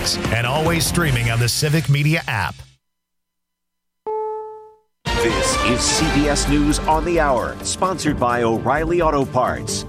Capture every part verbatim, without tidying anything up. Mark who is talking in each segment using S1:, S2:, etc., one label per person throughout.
S1: mornings and always streaming on the Civic Media app.
S2: This is C B S News on the Hour, sponsored by O'Reilly Auto Parts.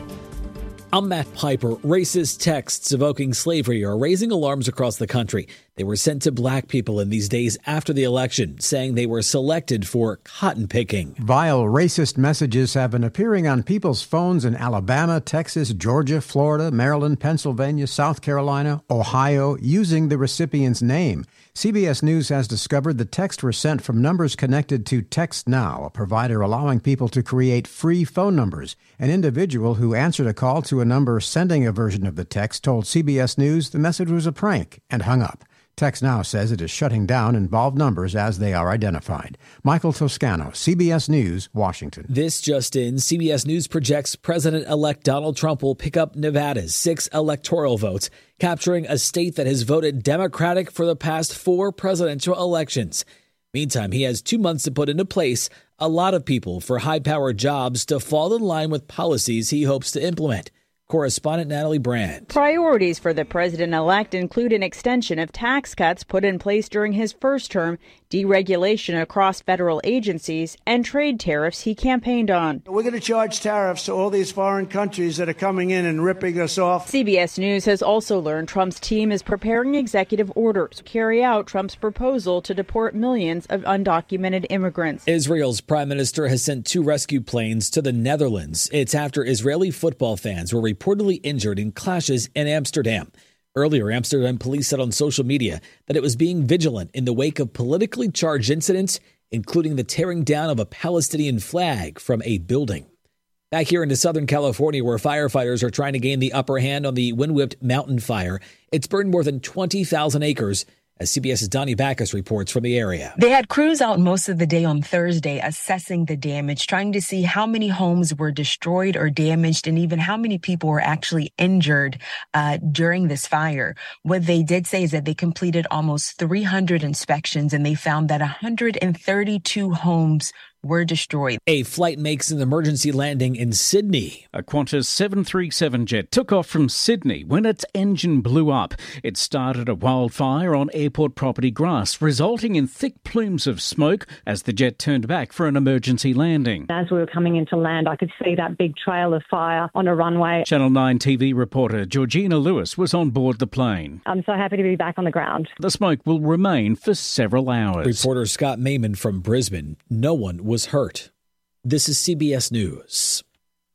S3: I'm Matt Piper. Racist texts evoking slavery are raising alarms across the country. They were sent to black people in these days after the election, saying they were selected for cotton picking.
S4: Vile racist messages have been appearing on people's phones in Alabama, Texas, Georgia, Florida, Maryland, Pennsylvania, South Carolina, Ohio, using the recipient's name. C B S News has discovered the texts were sent from numbers connected to TextNow, a provider allowing people to create free phone numbers. An individual who answered a call to a number sending a version of the text told C B S News the message was a prank and hung up. TextNow says it is shutting down involved numbers as they are identified. Michael Toscano, C B S News, Washington.
S3: This just in, C B S News projects President-elect Donald Trump will pick up Nevada's six electoral votes, capturing a state that has voted Democratic for the past four presidential elections. Meantime, he has two months to put into place a lot of people for high-powered jobs to fall in line with policies he hopes to implement. Correspondent Natalie Brand.
S5: Priorities for the president-elect include an extension of tax cuts put in place during his first term, deregulation across federal agencies, and trade tariffs he campaigned on.
S6: We're going to charge tariffs to all these foreign countries that are coming in and ripping us off.
S5: C B S News has also learned Trump's team is preparing executive orders to carry out Trump's proposal to deport millions of undocumented immigrants.
S3: Israel's prime minister has sent two rescue planes to the Netherlands. It's after Israeli football fans were reportedly injured in clashes in Amsterdam. Earlier, Amsterdam police said on social media that it was being vigilant in the wake of politically charged incidents, including the tearing down of a Palestinian flag from a building. Back here into Southern California, where firefighters are trying to gain the upper hand on the wind-whipped mountain fire. It's burned more than twenty thousand acres, as CBS's Donnie Backus reports from the area.
S7: They had crews out most of the day on Thursday assessing the damage, trying to see how many homes were destroyed or damaged and even how many people were actually injured uh, during this fire. What they did say is that they completed almost three hundred inspections and they found that one hundred thirty-two homes were destroyed.
S3: A flight makes an emergency landing in Sydney.
S8: A Qantas seven thirty-seven jet took off from Sydney when its engine blew up. It started a wildfire on airport property grass, resulting in thick plumes of smoke as the jet turned back for an emergency landing.
S9: As we were coming into land, I could see that big trail of fire on a runway.
S8: Channel nine T V reporter Georgina Lewis was on board the plane.
S9: I'm so happy to be back on the ground.
S8: The smoke will remain for several hours.
S3: Reporter Scott Mayman from Brisbane. No one was was hurt. This is C B S News.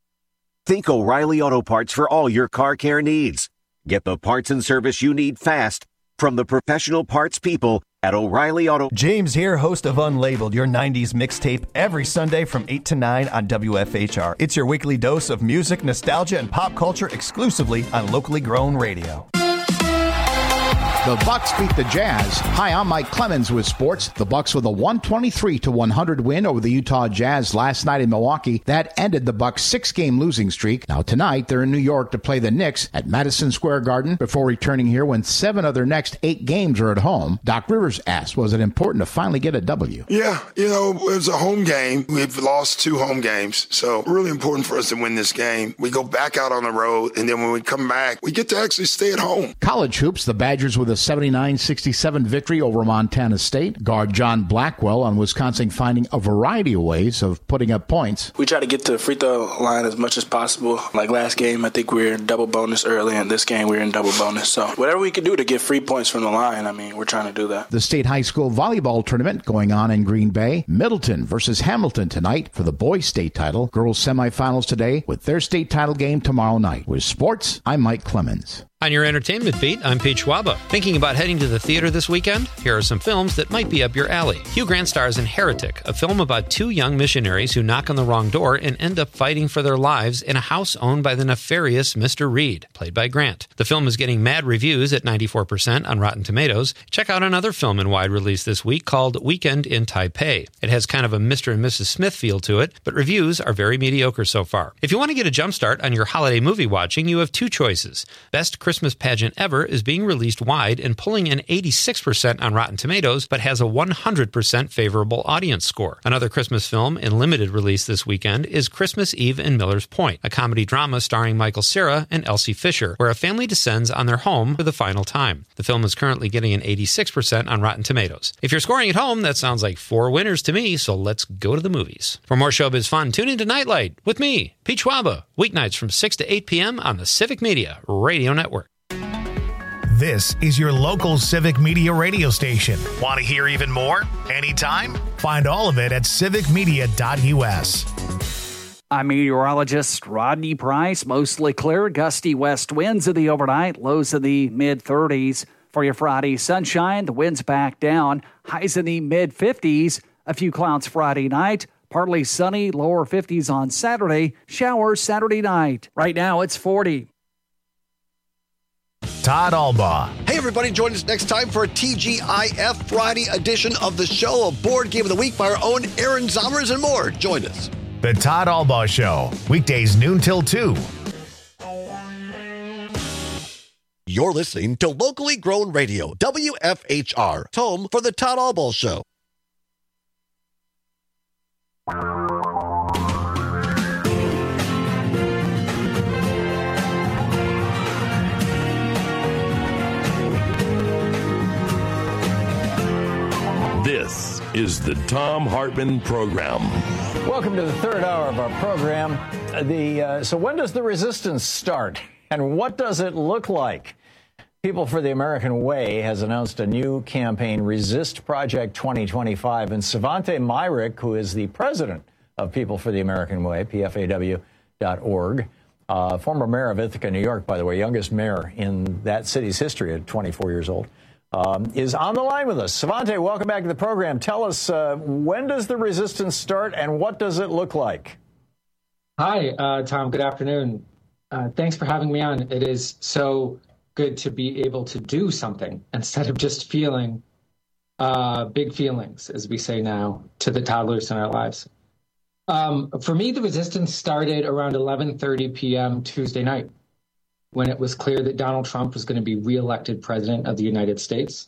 S2: Think O'Reilly Auto Parts for all your car care needs. Get the parts and service you need fast from the professional parts people at O'Reilly Auto.
S10: James here, host of Unlabeled, your nineties mixtape, every Sunday from eight to nine on W F H R. It's your weekly dose of music, nostalgia, and pop culture exclusively on locally grown radio.
S11: The Bucks beat the Jazz. Hi, I'm Mike Clemens with sports. The Bucks with a one twenty-three to one hundred win over the Utah Jazz last night in Milwaukee. That ended the Bucks' six-game losing streak. Now tonight, they're in New York to play the Knicks at Madison Square Garden before returning here when seven of their next eight games are at home. Doc Rivers asked, was it important to finally get a W?
S12: Yeah, you know, it was a home game. We've lost two home games, so really important for us to win this game. We go back out on the road, and then when we come back, we get to actually stay at home.
S11: College hoops, the Badgers with a seventy-nine sixty-seven victory over Montana State. Guard John Blackwell on Wisconsin finding a variety of ways of putting up points.
S13: We try to get to the free throw line as much as possible. Like last game, I think we were in double bonus early, and this game we were in double bonus. So whatever we can do to get free points from the line, I mean, we're trying to do that.
S11: The state high school volleyball tournament going on in Green Bay. Middleton versus Hamilton tonight for the boys' state title. Girls semifinals today with their state title game tomorrow night. With sports, I'm Mike Clemens.
S14: On your entertainment beat, I'm Pete Schwaba. Thinking about heading to the theater this weekend? Here are some films that might be up your alley. Hugh Grant stars in Heretic, a film about two young missionaries who knock on the wrong door and end up fighting for their lives in a house owned by the nefarious Mister Reed, played by Grant. The film is getting mad reviews at ninety-four percent on Rotten Tomatoes. Check out another film in wide release this week called Weekend in Taipei. It has kind of a Mister and Missus Smith feel to it, but reviews are very mediocre so far. If you want to get a jump start on your holiday movie watching, you have two choices. Best Christmas Christmas pageant ever is being released wide and pulling in eighty-six percent on Rotten Tomatoes, but has a one hundred percent favorable audience score. Another Christmas film in limited release this weekend is Christmas Eve in Miller's Point, a comedy drama starring Michael Cera and Elsie Fisher, where a family descends on their home for the final time. The film is currently getting an eighty-six percent on Rotten Tomatoes. If you're scoring at home, that sounds like four winners to me, so let's go to the movies. For more showbiz fun, tune into Nightlight with me, Pete Schwaba, weeknights from six to eight p.m. on the Civic Media Radio Network.
S1: This is your local Civic Media radio station. Want to hear even more? Anytime? Find all of it at civic media dot u s.
S15: I'm meteorologist Rodney Price. Mostly clear, gusty west winds in the overnight, lows in the mid-thirties. For your Friday sunshine, the winds back down, highs in the mid-fifties. A few clouds Friday night, partly sunny, lower fifties on Saturday, showers Saturday night. Right now, it's forty.
S1: Todd Albaugh.
S16: Hey, everybody, join us next time for a T G I F Friday edition of the show, a board game of the week by our own Aaron Zommers and more. Join us.
S1: The Todd Albaugh Show, weekdays noon till two.
S16: You're listening to Locally Grown Radio, W F H R, home for the Todd Albaugh Show.
S17: This is the Thom Hartmann Program.
S4: Welcome to the third hour of our program. The uh, so when does the resistance start, and what does it look like? People for the American Way has announced a new campaign, Resist Project twenty twenty-five, and Svante Myrick, who is the president of People for the American Way, P F A W dot org, uh, former mayor of Ithaca, New York, by the way, youngest mayor in that city's history at twenty-four years old. Um, is on the line with us. Svante, welcome back to the program. Tell us, uh, when does the resistance start and what does it look like?
S18: Hi, uh, Tom. Good afternoon. Uh, thanks for having me on. It is so good to be able to do something instead of just feeling uh, big feelings, as we say now, to the toddlers in our lives. Um, for me, the resistance started around eleven thirty p.m. Tuesday night, when it was clear that Donald Trump was going to be reelected president of the United States.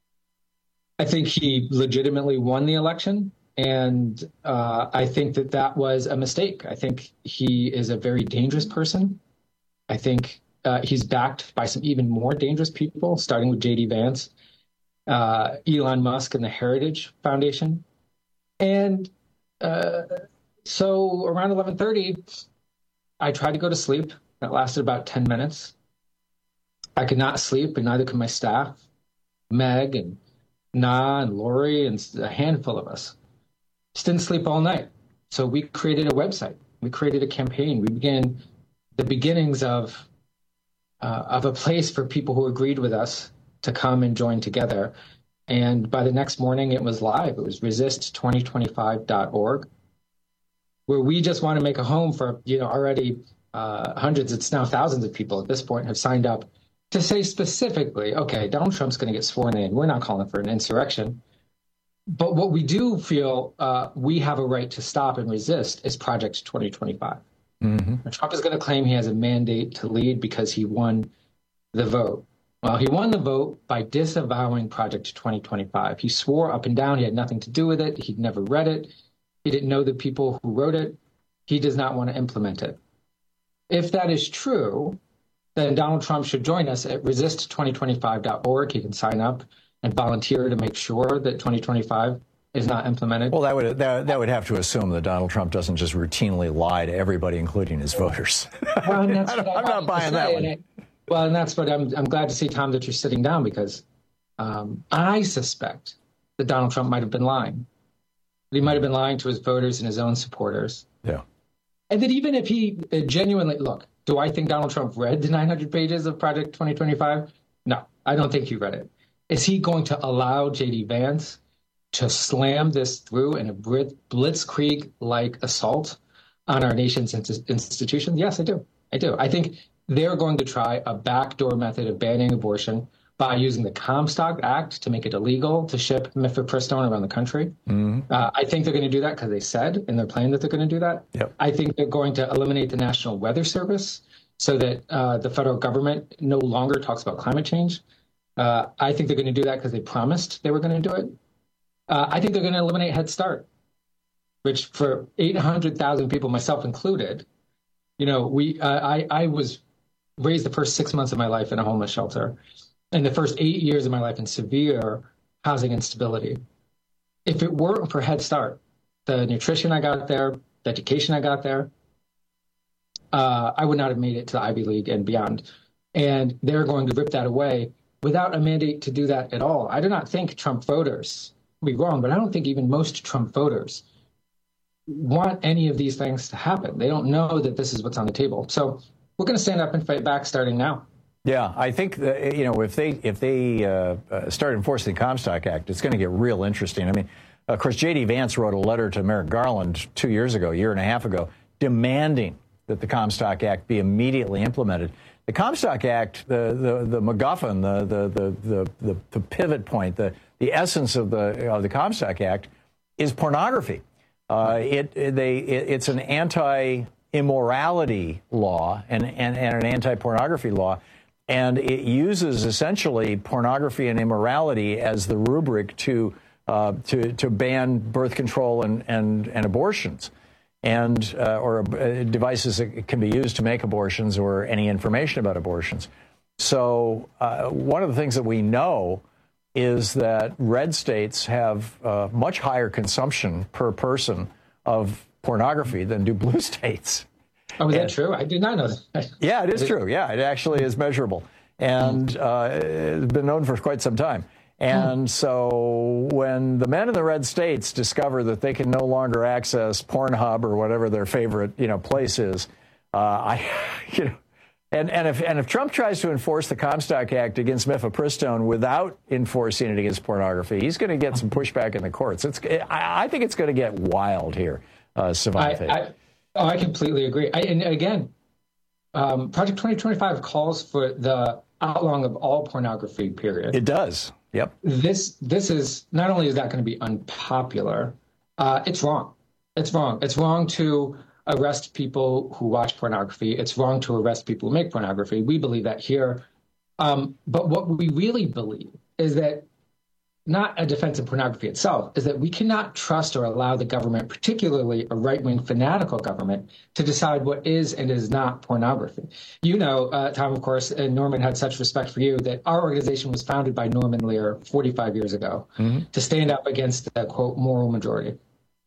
S18: I think he legitimately won the election, and uh, I think that that was a mistake. I think he is a very dangerous person. I think uh, he's backed by some even more dangerous people, starting with J D Vance, uh, Elon Musk, and the Heritage Foundation. And uh, so around eleven thirty, I tried to go to sleep. That lasted about ten minutes. I could not sleep, and neither could my staff, Meg and Na and Lori and a handful of us. Just didn't sleep all night. So we created a website. We created a campaign. We began the beginnings of uh, of a place for people who agreed with us to come and join together. And by the next morning, it was live. It was resist twenty twenty-five dot org, where we just want to make a home for, you know, already Uh, hundreds, it's now thousands of people at this point have signed up to say specifically, okay, Donald Trump's going to get sworn in. We're not calling for an insurrection. But what we do feel uh, we have a right to stop and resist is Project twenty twenty-five. Mm-hmm. Trump is going to claim he has a mandate to lead because he won the vote. Well, he won the vote by disavowing Project twenty twenty-five. He swore up and down he had nothing to do with it. He'd never read it. He didn't know the people who wrote it. He does not want to implement it. If that is true, then Donald Trump should join us at resist twenty twenty-five dot org. He can sign up and volunteer to make sure that twenty twenty-five is not implemented.
S4: Well, that would that, that would have to assume that Donald Trump doesn't just routinely lie to everybody, including his voters.
S18: Well, and that's what
S4: I'm not buying that one.
S18: It, well, and that's what I'm, I'm glad to see, Tom, that you're sitting down, because um, I suspect that Donald Trump might have been lying. He might have been lying to his voters and his own supporters.
S4: Yeah.
S18: And that even if he genuinely, look, do I think Donald Trump read the nine hundred pages of Project twenty twenty-five? No, I don't think he read it. Is he going to allow J D Vance to slam this through in a blitzkrieg-like assault on our nation's institutions? Yes, I do. I do. I think they're going to try a backdoor method of banning abortion by using the Comstock Act to make it illegal to ship mifepristone around the country. Mm-hmm. Uh, I think they're going to do that because they said in their plan that they're going to do that. Yep. I think they're going to eliminate the National Weather Service so that uh, the federal government no longer talks about climate change. Uh, I think they're going to do that because they promised they were going to do it. Uh, I think they're going to eliminate Head Start, which for eight hundred thousand people, myself included, you know, we uh, I, I was raised the first six months of my life in a homeless shelter and the first eight years of my life in severe housing instability. If it weren't for Head Start, the nutrition I got there, the education I got there, uh, I would not have made it to the Ivy League and beyond. And they're going to rip that away without a mandate to do that at all. I do not think Trump voters, I'll be wrong, but I don't think even most Trump voters want any of these things to happen. They don't know that this is what's on the table. So we're going to stand up and fight back starting now.
S19: Yeah, I think that, you know, if they if they uh, uh, start enforcing the Comstock Act, it's going to get real interesting. I mean, of course, J D. Vance wrote a letter to Merrick Garland two years ago, a year and a half ago, demanding that the Comstock Act be immediately implemented. The Comstock Act, the the, the MacGuffin, the the, the the the the pivot point, the the essence of the of the Comstock Act is pornography. Uh, it, it they it, it's an anti-immorality law and, and and an anti-pornography law. And it uses essentially pornography and immorality as the rubric to uh, to to ban birth control and and, and abortions, and uh, or uh, devices that can be used to make abortions or any information about abortions. So uh, one of the things that we know is that red states have uh, much higher consumption per person of pornography than do blue states.
S18: Oh, is and, that true? I did not know that.
S19: Yeah, it is true. Yeah, it actually is measurable. And uh, it's been known for quite some time. And hmm. so when the men in the red states discover that they can no longer access Pornhub or whatever their favorite, you know, place is, uh, I, you know, and, and if and if Trump tries to enforce the Comstock Act against mifepristone without enforcing it against pornography, he's going to get some pushback in the courts. It's I, I think it's going to get wild here, uh, Savante.
S18: I, I, Oh, I completely agree. I, and again, um, Project twenty twenty-five calls for the outlawing of all pornography, period.
S19: It does. Yep.
S18: This this is not only is that going to be unpopular, uh, it's wrong. It's wrong. It's wrong to arrest people who watch pornography. It's wrong to arrest people who make pornography. We believe that here. Um, but what we really believe is that not a defense of pornography itself, is that we cannot trust or allow the government, particularly a right-wing fanatical government, to decide what is and is not pornography. You know, uh, Tom, of course, and Norman had such respect for you, that our organization was founded by Norman Lear forty-five years ago mm-hmm. to stand up against the, quote, moral majority.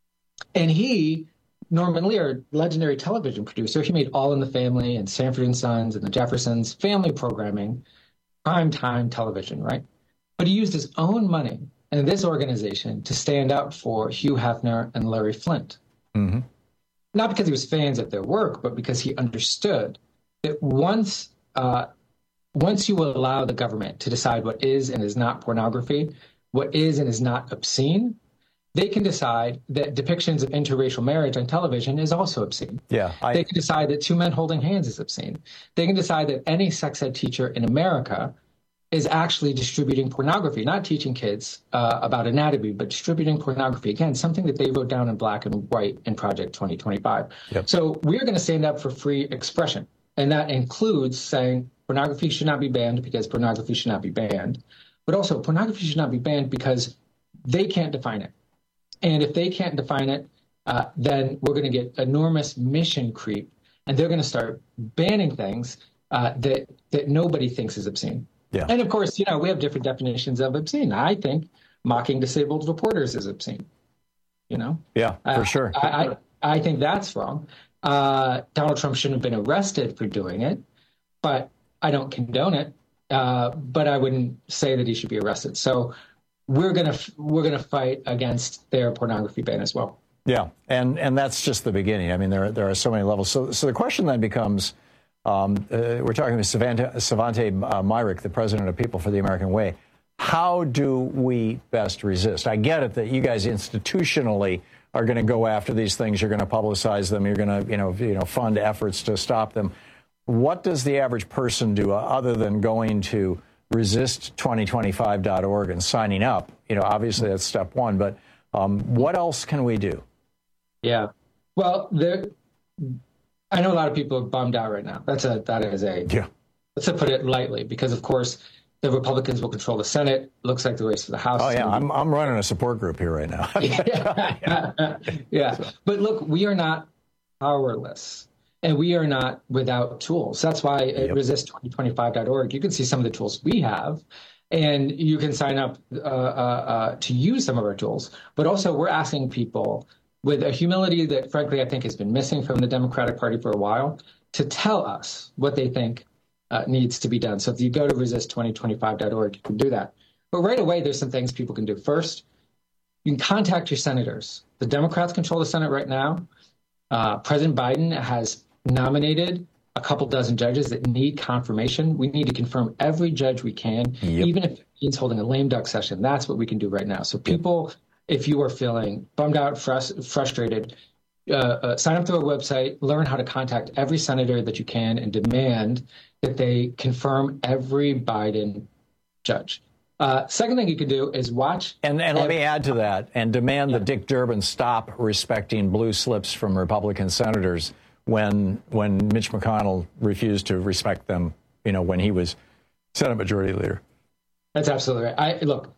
S18: And he, Norman Lear, legendary television producer, he made All in the Family and Sanford and Sons and the Jeffersons, family programming, primetime television, right? But he used his own money and this organization to stand up for Hugh Hefner and Larry Flynt. Mm-hmm. Not because he was fans of their work, but because he understood that once uh, once you allow the government to decide what is and is not pornography, what is and is not obscene, they can decide that depictions of interracial marriage on television is also obscene.
S19: Yeah, I...
S18: They can decide that two men holding hands is obscene. They can decide that any sex ed teacher in America is actually distributing pornography, not teaching kids uh, about anatomy, but distributing pornography. Again, something that they wrote down in black and white in Project twenty twenty-five. Yep. So we're going to stand up for free expression. And that includes saying pornography should not be banned because pornography should not be banned. But also pornography should not be banned because they can't define it. And if they can't define it, uh, then we're going to get enormous mission creep. And they're going to start banning things uh, that that nobody thinks is obscene.
S19: Yeah.
S18: And of course, you know, we have different definitions of obscene. I think mocking disabled reporters is obscene. You know?
S19: Yeah, for
S18: uh,
S19: sure.
S18: I, I I think that's wrong. Uh, Donald Trump shouldn't have been arrested for doing it, but I don't condone it. Uh, but I wouldn't say that he should be arrested. So we're gonna we're gonna fight against their pornography ban as well.
S19: Yeah, and and that's just the beginning. I mean, there there are so many levels. So so the question then becomes. Um, uh, we're talking with Savante, Savante uh, Myrick, the president of People for the American Way. How do we best resist? I get it that you guys institutionally are going to go after these things. You're going to publicize them. You're going to, you know, you know, fund efforts to stop them. What does the average person do uh, other than going to resist twenty twenty-five dot org and signing up? You know, obviously that's step one. But um, what else can we do?
S18: Yeah. Well, there. I know a lot of people are bummed out right now. That's a that is a
S19: yeah.
S18: Let's put it lightly, because of course the Republicans will control the Senate. Looks like the race for the House.
S19: Oh yeah, I'm I'm running a support group here right now.
S18: yeah, yeah. So. But look, we are not powerless, and we are not without tools. That's why at yep. resist twenty twenty-five dot org you can see some of the tools we have. And you can sign up uh, uh, uh, to use some of our tools. But also, we're asking people with a humility that, frankly, I think has been missing from the Democratic Party for a while, to tell us what they think uh, needs to be done. So if you go to resist twenty twenty-five dot org, you can do that. But right away, there's some things people can do. First, you can contact your senators. The Democrats control the Senate right now. Uh, President Biden has nominated a couple dozen judges that need confirmation. We need to confirm every judge we can, yep. even if it means holding a lame duck session. That's what we can do right now. So people, yep. if you are feeling bummed out, frust- frustrated, uh, uh, sign up to our website, learn how to contact every senator that you can, and demand that they confirm every Biden judge. Uh, second thing you could do is watch.
S19: And, and let me add to that, and demand yeah. that Dick Durbin stop respecting blue slips from Republican senators when when Mitch McConnell refused to respect them, you know, when he was Senate Majority Leader.
S18: That's absolutely right. I, look,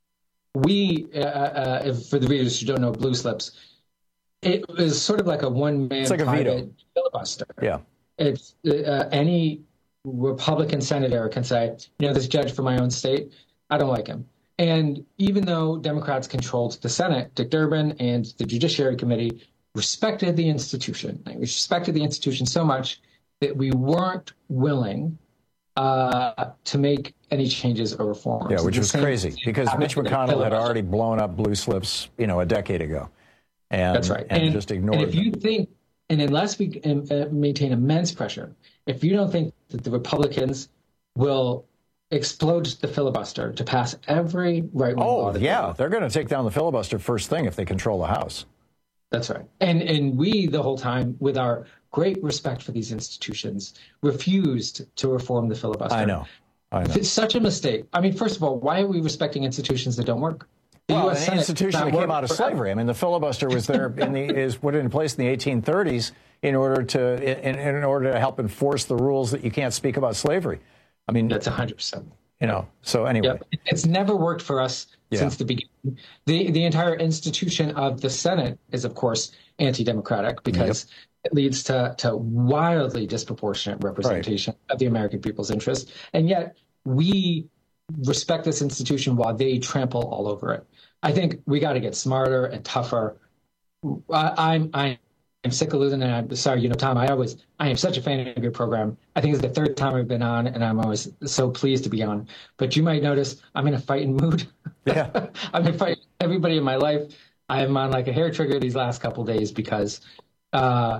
S18: we, uh, uh, if, for the readers who don't know blue slips, it was sort of like a one-man
S19: it's like a veto.
S18: filibuster.
S19: Yeah.
S18: It's uh, any Republican senator can say, you know, this judge from my own state, I don't like him. And even though Democrats controlled the Senate, Dick Durbin and the Judiciary Committee respected the institution. We respected the institution so much that we weren't willing uh, to make any changes or reforms.
S19: Yeah, which was crazy because Mitch McConnell had already blown up blue slips, you know, a decade ago. And,
S18: That's right.
S19: And,
S18: and
S19: just ignored
S18: And if
S19: them.
S18: you think, and unless we uh, maintain immense pressure, if you don't think that the Republicans will explode the filibuster to pass every right-wing
S19: oh,
S18: law.
S19: Oh, yeah. They're going to take down the filibuster first thing if they control the House.
S18: That's right. And and we, the whole time, with our great respect for these institutions, refused to reform the filibuster.
S19: I know. I know.
S18: It's such a mistake. I mean, first of all, why are we respecting institutions that don't work? The
S19: well,
S18: U S
S19: an
S18: Senate
S19: institution that came out of
S18: forever.
S19: slavery. I mean, the filibuster was there in the is put in place in the eighteen thirties in order to in, in order to help enforce the rules that you can't speak about slavery. I mean,
S18: that's one hundred percent.
S19: You know, so anyway.
S18: Yep. It's never worked for us yeah. since the beginning. The the entire institution of the Senate is, of course, anti-democratic because yep. it leads to, to wildly disproportionate representation right. of the American people's interests. And yet we respect this institution while they trample all over it. I think we got to get smarter and tougher. I, I'm I'm I'm sick of losing, and I'm sorry, you know, Tom, I always, I am such a fan of your program. I think it's the third time I've been on, and I'm always so pleased to be on. But you might notice I'm in a fighting mood.
S19: Yeah.
S18: I've been fighting everybody in my life. I am on like a hair trigger these last couple of days because, uh,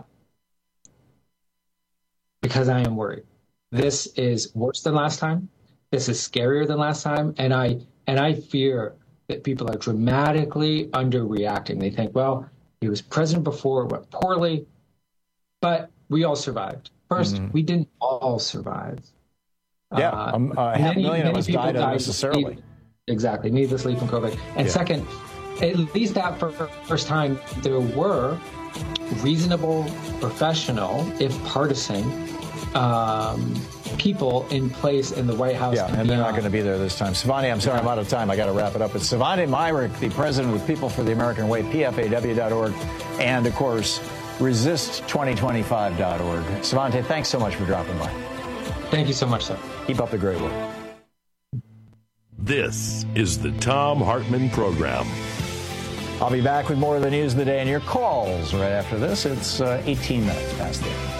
S18: because I am worried. This is worse than last time. This is scarier than last time, and I and I fear that people are dramatically underreacting. They think, well, he was president before, it went poorly, but we all survived. First, mm-hmm. we didn't all survive.
S19: Yeah,
S18: uh,
S19: um, uh, half a million of us died unnecessarily.
S18: Need, exactly, needlessly from COVID. And yeah. second, at least that for first time, there were reasonable, professional, if partisan, um, people in place in the White House.
S19: Yeah, and, and they're not going to be there this time. Savante, I'm sorry, I'm out of time. I got to wrap it up. It's Savante Myrick, the president of People for the American Way, P F A W dot org, and, of course, resist twenty twenty-five dot org. Savante, thanks so much for dropping by.
S18: Thank you so much, sir.
S19: Keep up the great work.
S17: This is the Thom Hartmann Program.
S19: I'll be back with more of the news of the day and your calls right after this. It's uh, eighteen minutes past the hour.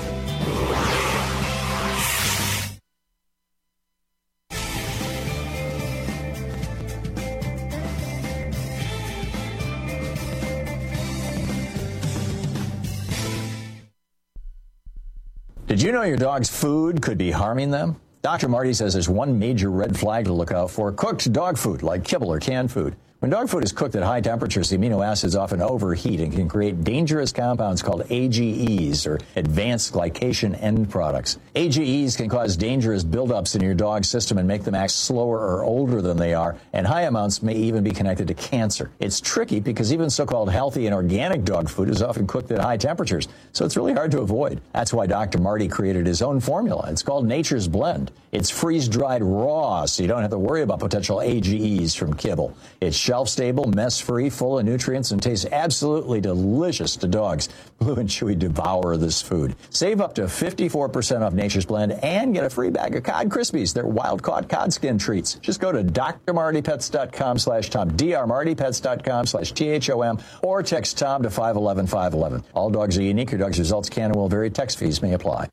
S19: Did you know your dog's food could be harming them? Doctor Marty says there's one major red flag to look out for: cooked dog food like kibble or canned food. When dog food is cooked at high temperatures, the amino acids often overheat and can create dangerous compounds called A G Es, or advanced glycation end products. A G Es can cause dangerous buildups in your dog's system and make them act slower or older than they are, and high amounts may even be connected to cancer. It's tricky because even so-called healthy and organic dog food is often cooked at high temperatures, so it's really hard to avoid. That's why Doctor Marty created his own formula. It's called Nature's Blend. It's freeze-dried raw, so you don't have to worry about potential A G Es from kibble. It's shelf-stable, mess-free, full of nutrients, and tastes absolutely delicious to dogs. Blue and Chewy devour this food. Save up to fifty-four percent off Nature's Blend and get a free bag of Cod Krispies. They're wild-caught cod skin treats. Just go to D R Marty Pets dot com slash Tom, D R Marty Pets dot com slash T H O M, or text Tom to five one one, five one one. All dogs are unique. Your dog's results can and will vary. Text fees may apply.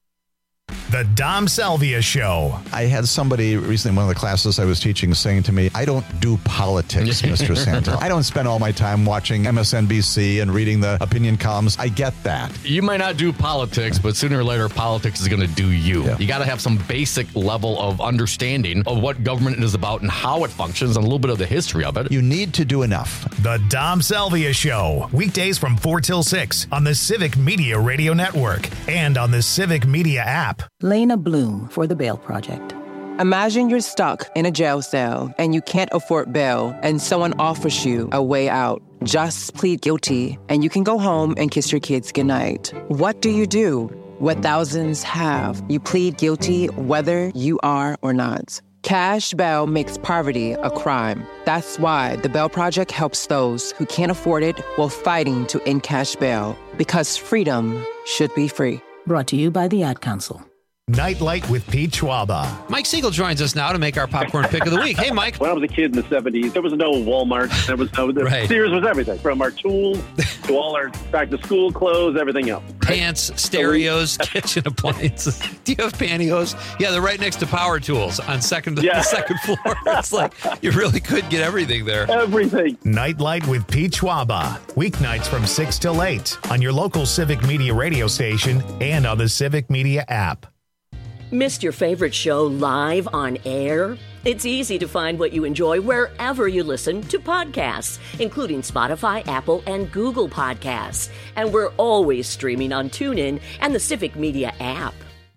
S1: The Dom Salvia Show.
S20: I had somebody recently in one of the classes I was teaching saying to me, I don't do politics, Mister Santel. I don't spend all my time watching M S N B C and reading the opinion columns. I get that.
S21: You might not do politics, but sooner or later, politics is going to do you. Yeah. You got to have some basic level of understanding of what government is about and how it functions and a little bit of the history of it.
S20: You need to do enough.
S1: The Dom Salvia Show. Weekdays from four till six on the Civic Media Radio Network and on the Civic Media app.
S22: Lena Bloom for the Bail Project. Imagine you're stuck in a jail cell and you can't afford bail and someone offers you a way out. Just plead guilty and you can go home and kiss your kids goodnight. What do you do? What thousands have. You plead guilty whether you are or not. Cash bail makes poverty a crime. That's why the Bail Project helps those who can't afford it while fighting to end cash bail. Because freedom should be free. Brought to you by the Ad Council.
S1: Nightlight with Pete Schwaba.
S14: Mike Siegel joins us now to make our popcorn pick of the week. Hey, Mike.
S23: When I was a kid in the seventies, there was no Walmart. There was no, the
S14: right.
S23: Sears was everything, from our tools to all our back-to-school clothes, everything else.
S14: Pants, stereos, kitchen appliances. Do you have pantyhose? Yeah, they're right next to power tools on second
S23: yeah.
S14: the second floor. It's like you really could get everything there.
S23: Everything.
S1: Nightlight with Pete Schwaba. Weeknights from six till eight on your local Civic Media radio station and on the Civic Media app.
S24: Missed your favorite show live on air? It's easy to find what you enjoy wherever you listen to podcasts, including Spotify, Apple, and Google Podcasts. And we're always streaming on TuneIn and the Civic Media app.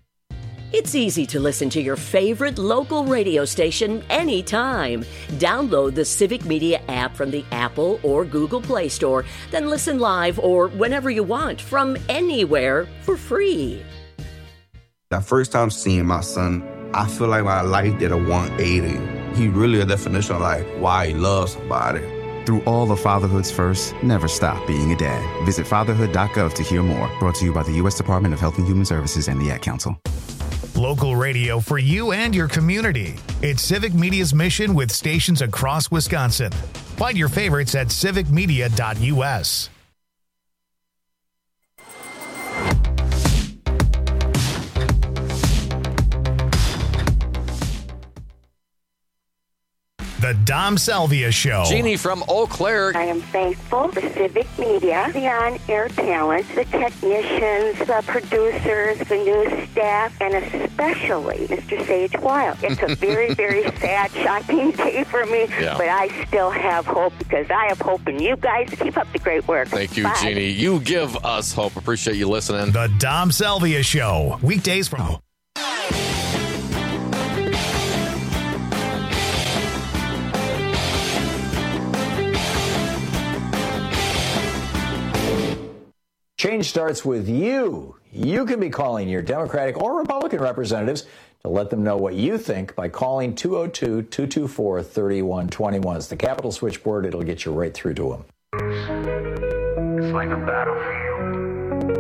S24: It's easy to listen to your favorite local radio station anytime. Download the Civic Media app from the Apple or Google Play Store, then listen live or whenever you want from anywhere for free.
S25: That first time seeing my son, I feel like my life did a one eighty. He really a definition of like why he loves somebody.
S26: Through all of fatherhood's first, never stop being a dad. Visit fatherhood dot gov to hear more. Brought to you by the U S Department of Health and Human Services and the Ad Council.
S1: Local radio for you and your community. It's Civic Media's mission with stations across Wisconsin. Find your favorites at civic media dot U S. The Dom Salvia Show.
S21: Jeannie from Eau Claire.
S27: I am thankful for Civic Media, the on-air talent, the technicians, the producers, the news staff, and especially Mister Sage Wild. It's a very, very sad, shocking day for me, yeah. but I still have hope because I have hope in you guys. Keep up the great work.
S21: Thank you,
S27: Bye.
S21: Jeannie. You give us hope. Appreciate you listening.
S1: The Dom Salvia Show. Weekdays from...
S19: Change starts with you. You can be calling your Democratic or Republican representatives to let them know what you think by calling two oh two, two two four, three one two one. It's the Capitol switchboard. It'll get you right through to them.
S28: It's like a battlefield.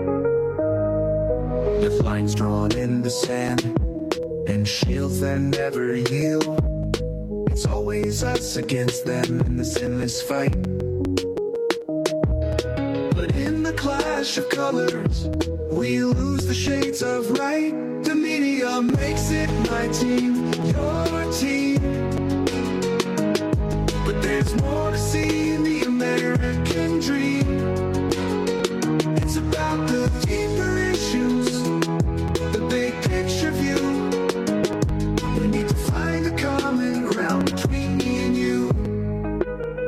S28: With lines drawn in the sand and shields that never yield. It's always us against them in this endless fight. But in the clash of colors, we lose the shades of right. The media makes it my team, your team. But there's more to see in the American dream. It's about the deeper issues, the big picture view. We need to find a common ground between me and you.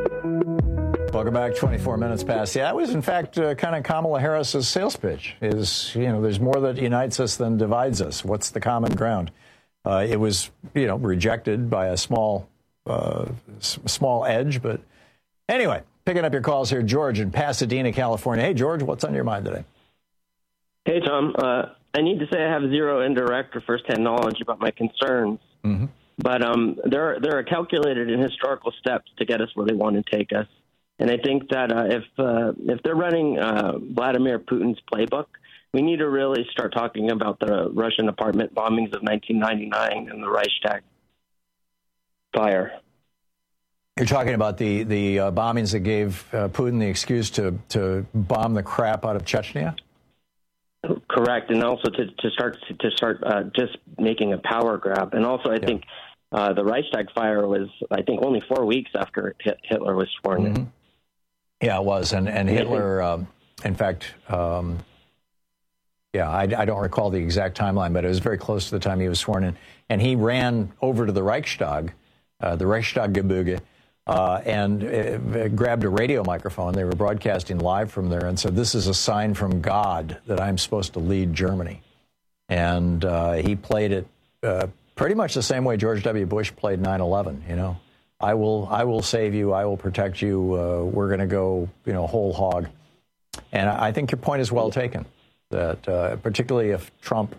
S19: Welcome back. twenty-four minutes past. Yeah, that was, in fact, uh, kind of Kamala Harris's sales pitch. Is, you know, there's more that unites us than divides us. What's the common ground? Uh, it was, you know, rejected by a small, uh, s- small edge. But anyway, picking up your calls here, George in Pasadena, California. Hey, George, what's on your mind today?
S2: Hey, Tom. Uh, I need to say I have zero indirect or firsthand knowledge about my concerns.
S19: Mm-hmm.
S2: But um, there, there are calculated and historical steps to get us where they want to take us. And I think that uh, if uh, if they're running uh, Vladimir Putin's playbook, we need to really start talking about the Russian apartment bombings of nineteen ninety-nine and the Reichstag fire.
S19: You're talking about the, the uh, bombings that gave uh, Putin the excuse to, to bomb the crap out of Chechnya?
S2: Correct, and also to, to start to start uh, just making a power grab. And also, I yeah. think uh, the Reichstag fire was, I think, only four weeks after Hitler was sworn
S19: mm-hmm.
S2: in.
S19: Yeah, it was, and and Hitler, um, in fact, um, yeah, I, I don't recall the exact timeline, but it was very close to the time he was sworn in, and he ran over to the Reichstag, uh, the Reichstaggebäude, uh, and uh, grabbed a radio microphone. They were broadcasting live from there, and said, "This is a sign from God that I'm supposed to lead Germany," and uh, he played it uh, pretty much the same way George W. Bush played nine eleven. You know. I will I will save you. I will protect you. Uh, we're going to go, you know, whole hog. And I think your point is well taken, that uh, particularly if Trump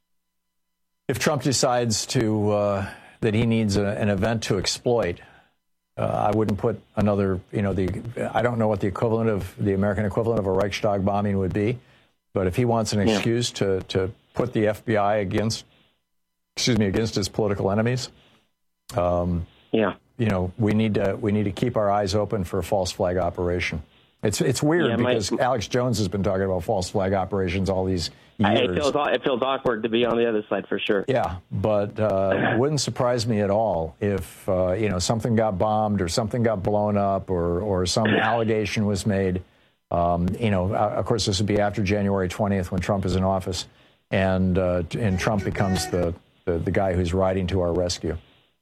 S19: if Trump decides to uh, that he needs a, an event to exploit, uh, I wouldn't put another, you know, the I don't know what the equivalent of the American equivalent of a Reichstag bombing would be. But if he wants an excuse yeah. to, to put the F B I against, excuse me, against his political enemies, um,
S2: yeah.
S19: you know, we need to we need to keep our eyes open for a false flag operation. It's it's weird yeah, because my, Alex Jones has been talking about false flag operations all these years.
S2: It feels it feels awkward to be on the other side for sure.
S19: Yeah, but uh, it wouldn't surprise me at all if uh, you know something got bombed or something got blown up or or some allegation was made. Um, you know, of course, this would be after January twentieth when Trump is in office, and uh, and Trump becomes the, the the guy who's riding to our rescue.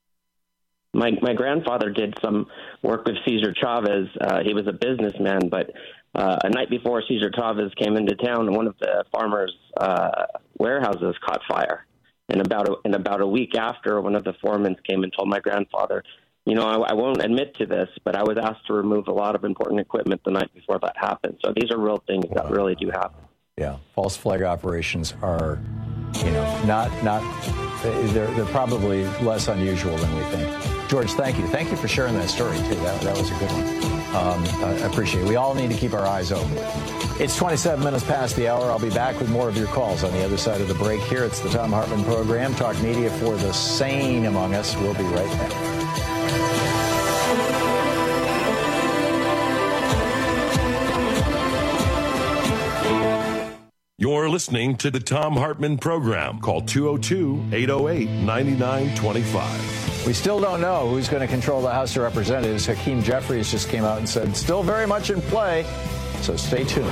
S2: My my grandfather did some work with Cesar Chavez. Uh, he was a businessman, but uh, a night before Cesar Chavez came into town, one of the farmers' uh, warehouses caught fire. And about a, and about a week after, one of the foremen came and told my grandfather, you know, I, I won't admit to this, but I was asked to remove a lot of important equipment the night before that happened. So these are real things wow. that really do happen.
S19: Yeah, false flag operations are, you know, not not they're they're probably less unusual than we think. George, thank you. Thank you for sharing that story, too. That, that was a good one. Um, I appreciate it. We all need to keep our eyes open. It's twenty-seven minutes past the hour. I'll be back with more of your calls on the other side of the break here. It's the Thom Hartmann Program. Talk media for the sane among us. We'll be right back.
S17: You're listening to the Thom Hartmann Program. Call two oh two, eight oh eight, nine nine two five.
S19: We still don't know who's going to control the House of Representatives. Hakeem Jeffries just came out and said, still very much in play. So stay tuned.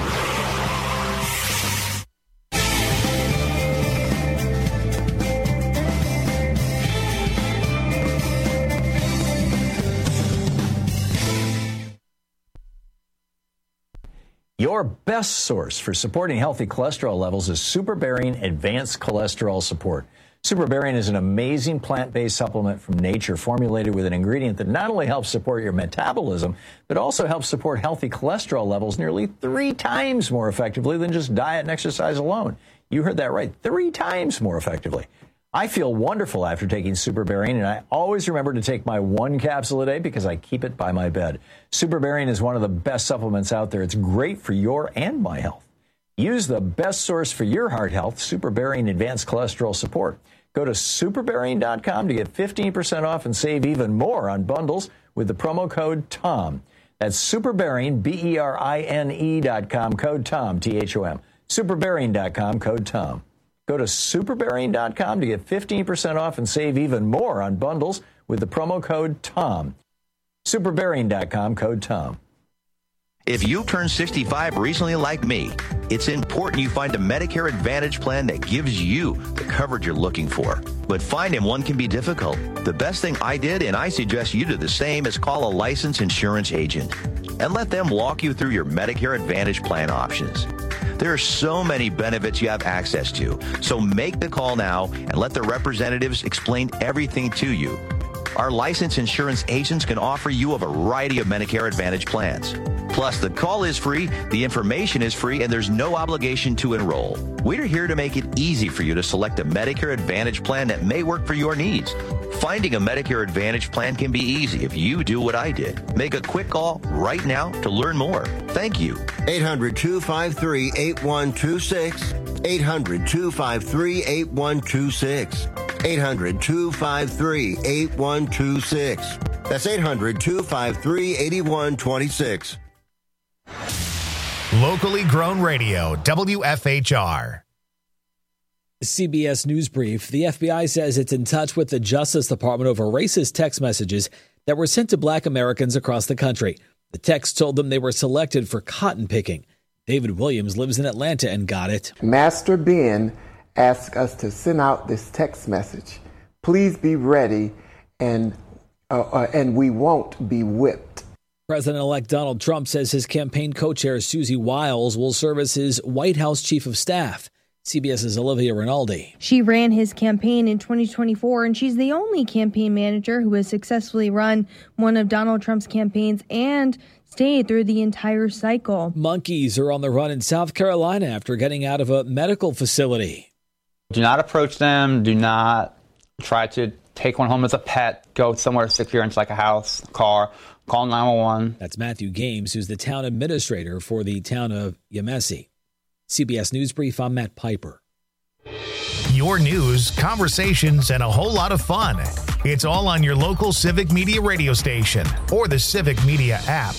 S19: Your best source for supporting healthy cholesterol levels is Superbearing Advanced Cholesterol Support. Superbearing is an amazing plant-based supplement from nature formulated with an ingredient that not only helps support your metabolism, but also helps support healthy cholesterol levels nearly three times more effectively than just diet and exercise alone. You heard that right, three times more effectively. I feel wonderful after taking Superbearing, and I always remember to take my one capsule a day because I keep it by my bed. Superbearing is one of the best supplements out there. It's great for your and my health. Use the best source for your heart health, Superbearing Advanced Cholesterol Support. Go to superbearing dot com to get fifteen percent off and save even more on bundles with the promo code TOM. That's Superbearing, B E R I N E dot com, code TOM, T H O M. superbearing dot com, code TOM. Go to superbearing dot com to get fifteen percent off and save even more on bundles with the promo code TOM. superbearing dot com, code TOM.
S3: If you turned sixty-five recently like me, it's important you find a Medicare Advantage plan that gives you the coverage you're looking for. But finding one can be difficult. The best thing I did, and I suggest you do the same, is call a licensed insurance agent. and let them walk you through your Medicare Advantage plan options. There are so many benefits you have access to, so make the call now and let the representatives explain everything to you. Our licensed insurance agents can offer you a variety of Medicare Advantage plans. Plus, the call is free, the information is free, and there's no obligation to enroll. We're here to make it easy for you to select a Medicare Advantage plan that may work for your needs. Finding a Medicare Advantage plan can be easy if you do what I did. Make a quick call right now to learn more. Thank you.
S5: eight hundred, two five three, eight one two six. eight hundred, two five three, eight one two six. eight hundred, two five three, eight one two six. That's eight hundred, two five three, eight one two six.
S1: Locally grown radio, W F H R.
S6: C B S News Brief. The F B I says it's in touch with the Justice Department over racist text messages that were sent to black Americans across the country. The text told them they were selected for cotton picking. David Williams lives in Atlanta and got it.
S7: Master Ben asked us to send out this text message. Please be ready, and uh, uh, and we won't be whipped.
S6: President-elect Donald Trump says his campaign co-chair Susie Wiles will serve as his White House chief of staff. CBS's Olivia Rinaldi.
S8: She ran his campaign in twenty twenty-four, and she's the only campaign manager who has successfully run one of Donald Trump's campaigns and stayed through the entire cycle.
S6: Monkeys are on the run in South Carolina after getting out of a medical facility.
S9: Do not approach them. Do not try to take one home as a pet. Go somewhere secure into like a house, a car. Call nine one one.
S6: That's Matthew Games, who's the town administrator for the town of Yemesi. C B S News Brief, I'm Matt Piper.
S1: Your news, conversations, and a whole lot of fun. It's all on your local Civic Media radio station or the Civic Media app.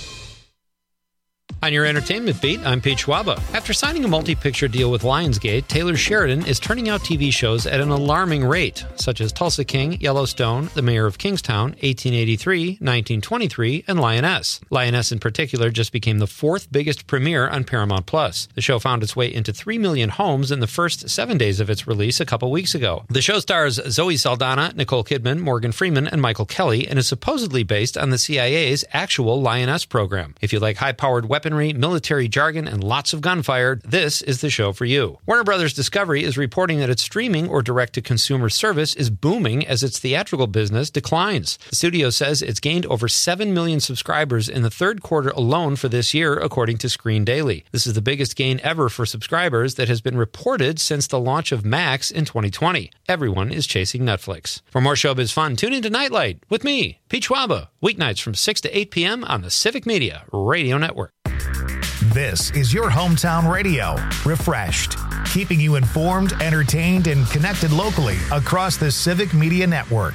S14: On your entertainment beat, I'm Pete Schwaba. After signing a multi-picture deal with Lionsgate, Taylor Sheridan is turning out T V shows at an alarming rate, such as Tulsa King, Yellowstone, The Mayor of Kingstown, eighteen eighty-three, nineteen twenty-three, and Lioness. Lioness in particular just became the fourth biggest premiere on Paramount Plus. The show found its way into three million homes in the first seven days of its release a couple weeks ago. The show stars Zoe Saldana, Nicole Kidman, Morgan Freeman, and Michael Kelly, and is supposedly based on the C I A's actual Lioness program. If you like high-powered weaponry, military jargon, and lots of gunfire, this is the show for you. Warner Brothers Discovery is reporting that its streaming or direct-to-consumer service is booming as its theatrical business declines. The studio says it's gained over seven million subscribers in the third quarter alone for this year, according to Screen Daily. This is the biggest gain ever for subscribers that has been reported since the launch of Max in twenty twenty. Everyone is chasing Netflix. For more showbiz fun, tune into Nightlight with me, Pete Schwaba, weeknights from six to eight p.m. on the Civic Media Radio Network.
S1: This is your hometown radio, refreshed, keeping you informed, entertained, and connected locally across the Civic Media Network.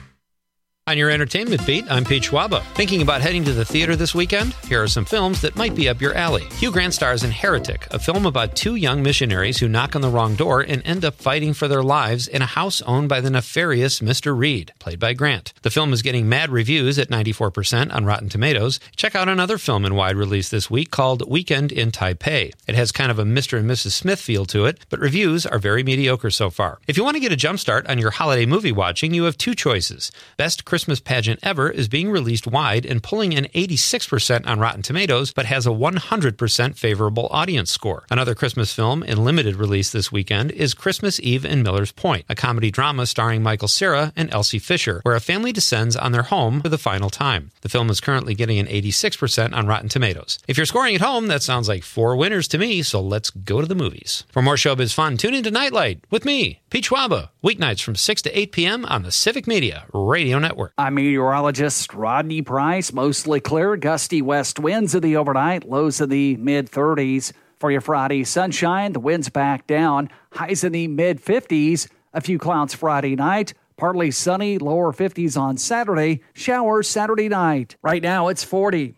S14: On your entertainment beat, I'm Pete Schwaba. Thinking about heading to the theater this weekend? Here are some films that might be up your alley. Hugh Grant stars in Heretic, a film about two young missionaries who knock on the wrong door and end up fighting for their lives in a house owned by the nefarious Mister Reed, played by Grant. The film is getting mad reviews at ninety-four percent on Rotten Tomatoes. Check out another film in wide release this week called Weekend in Taipei. It has kind of a Mister and Missus Smith feel to it, but reviews are very mediocre so far. If you want to get a jump start on your holiday movie watching, you have two choices. Best Christmas Pageant Ever is being released wide and pulling an eighty-six percent on Rotten Tomatoes, but has a one hundred percent favorable audience score. Another Christmas film in limited release this weekend is Christmas Eve in Miller's Point, a comedy drama starring Michael Cera and Elsie Fisher, where a family descends on their home for the final time. The film is currently getting an eighty-six percent on Rotten Tomatoes. If you're scoring at home, that sounds like four winners to me, so let's go to the movies. For more showbiz fun, tune into Nightlight with me, Pete Schwaba, weeknights from six to eight p.m. on the Civic Media Radio Network.
S15: I'm meteorologist Rodney Price. Mostly clear, gusty west winds in the overnight, lows in the mid thirties. For your Friday sunshine, the winds back down, highs in the mid fifties. A few clouds Friday night, partly sunny, lower fifties on Saturday, showers Saturday night. Right now it's forty.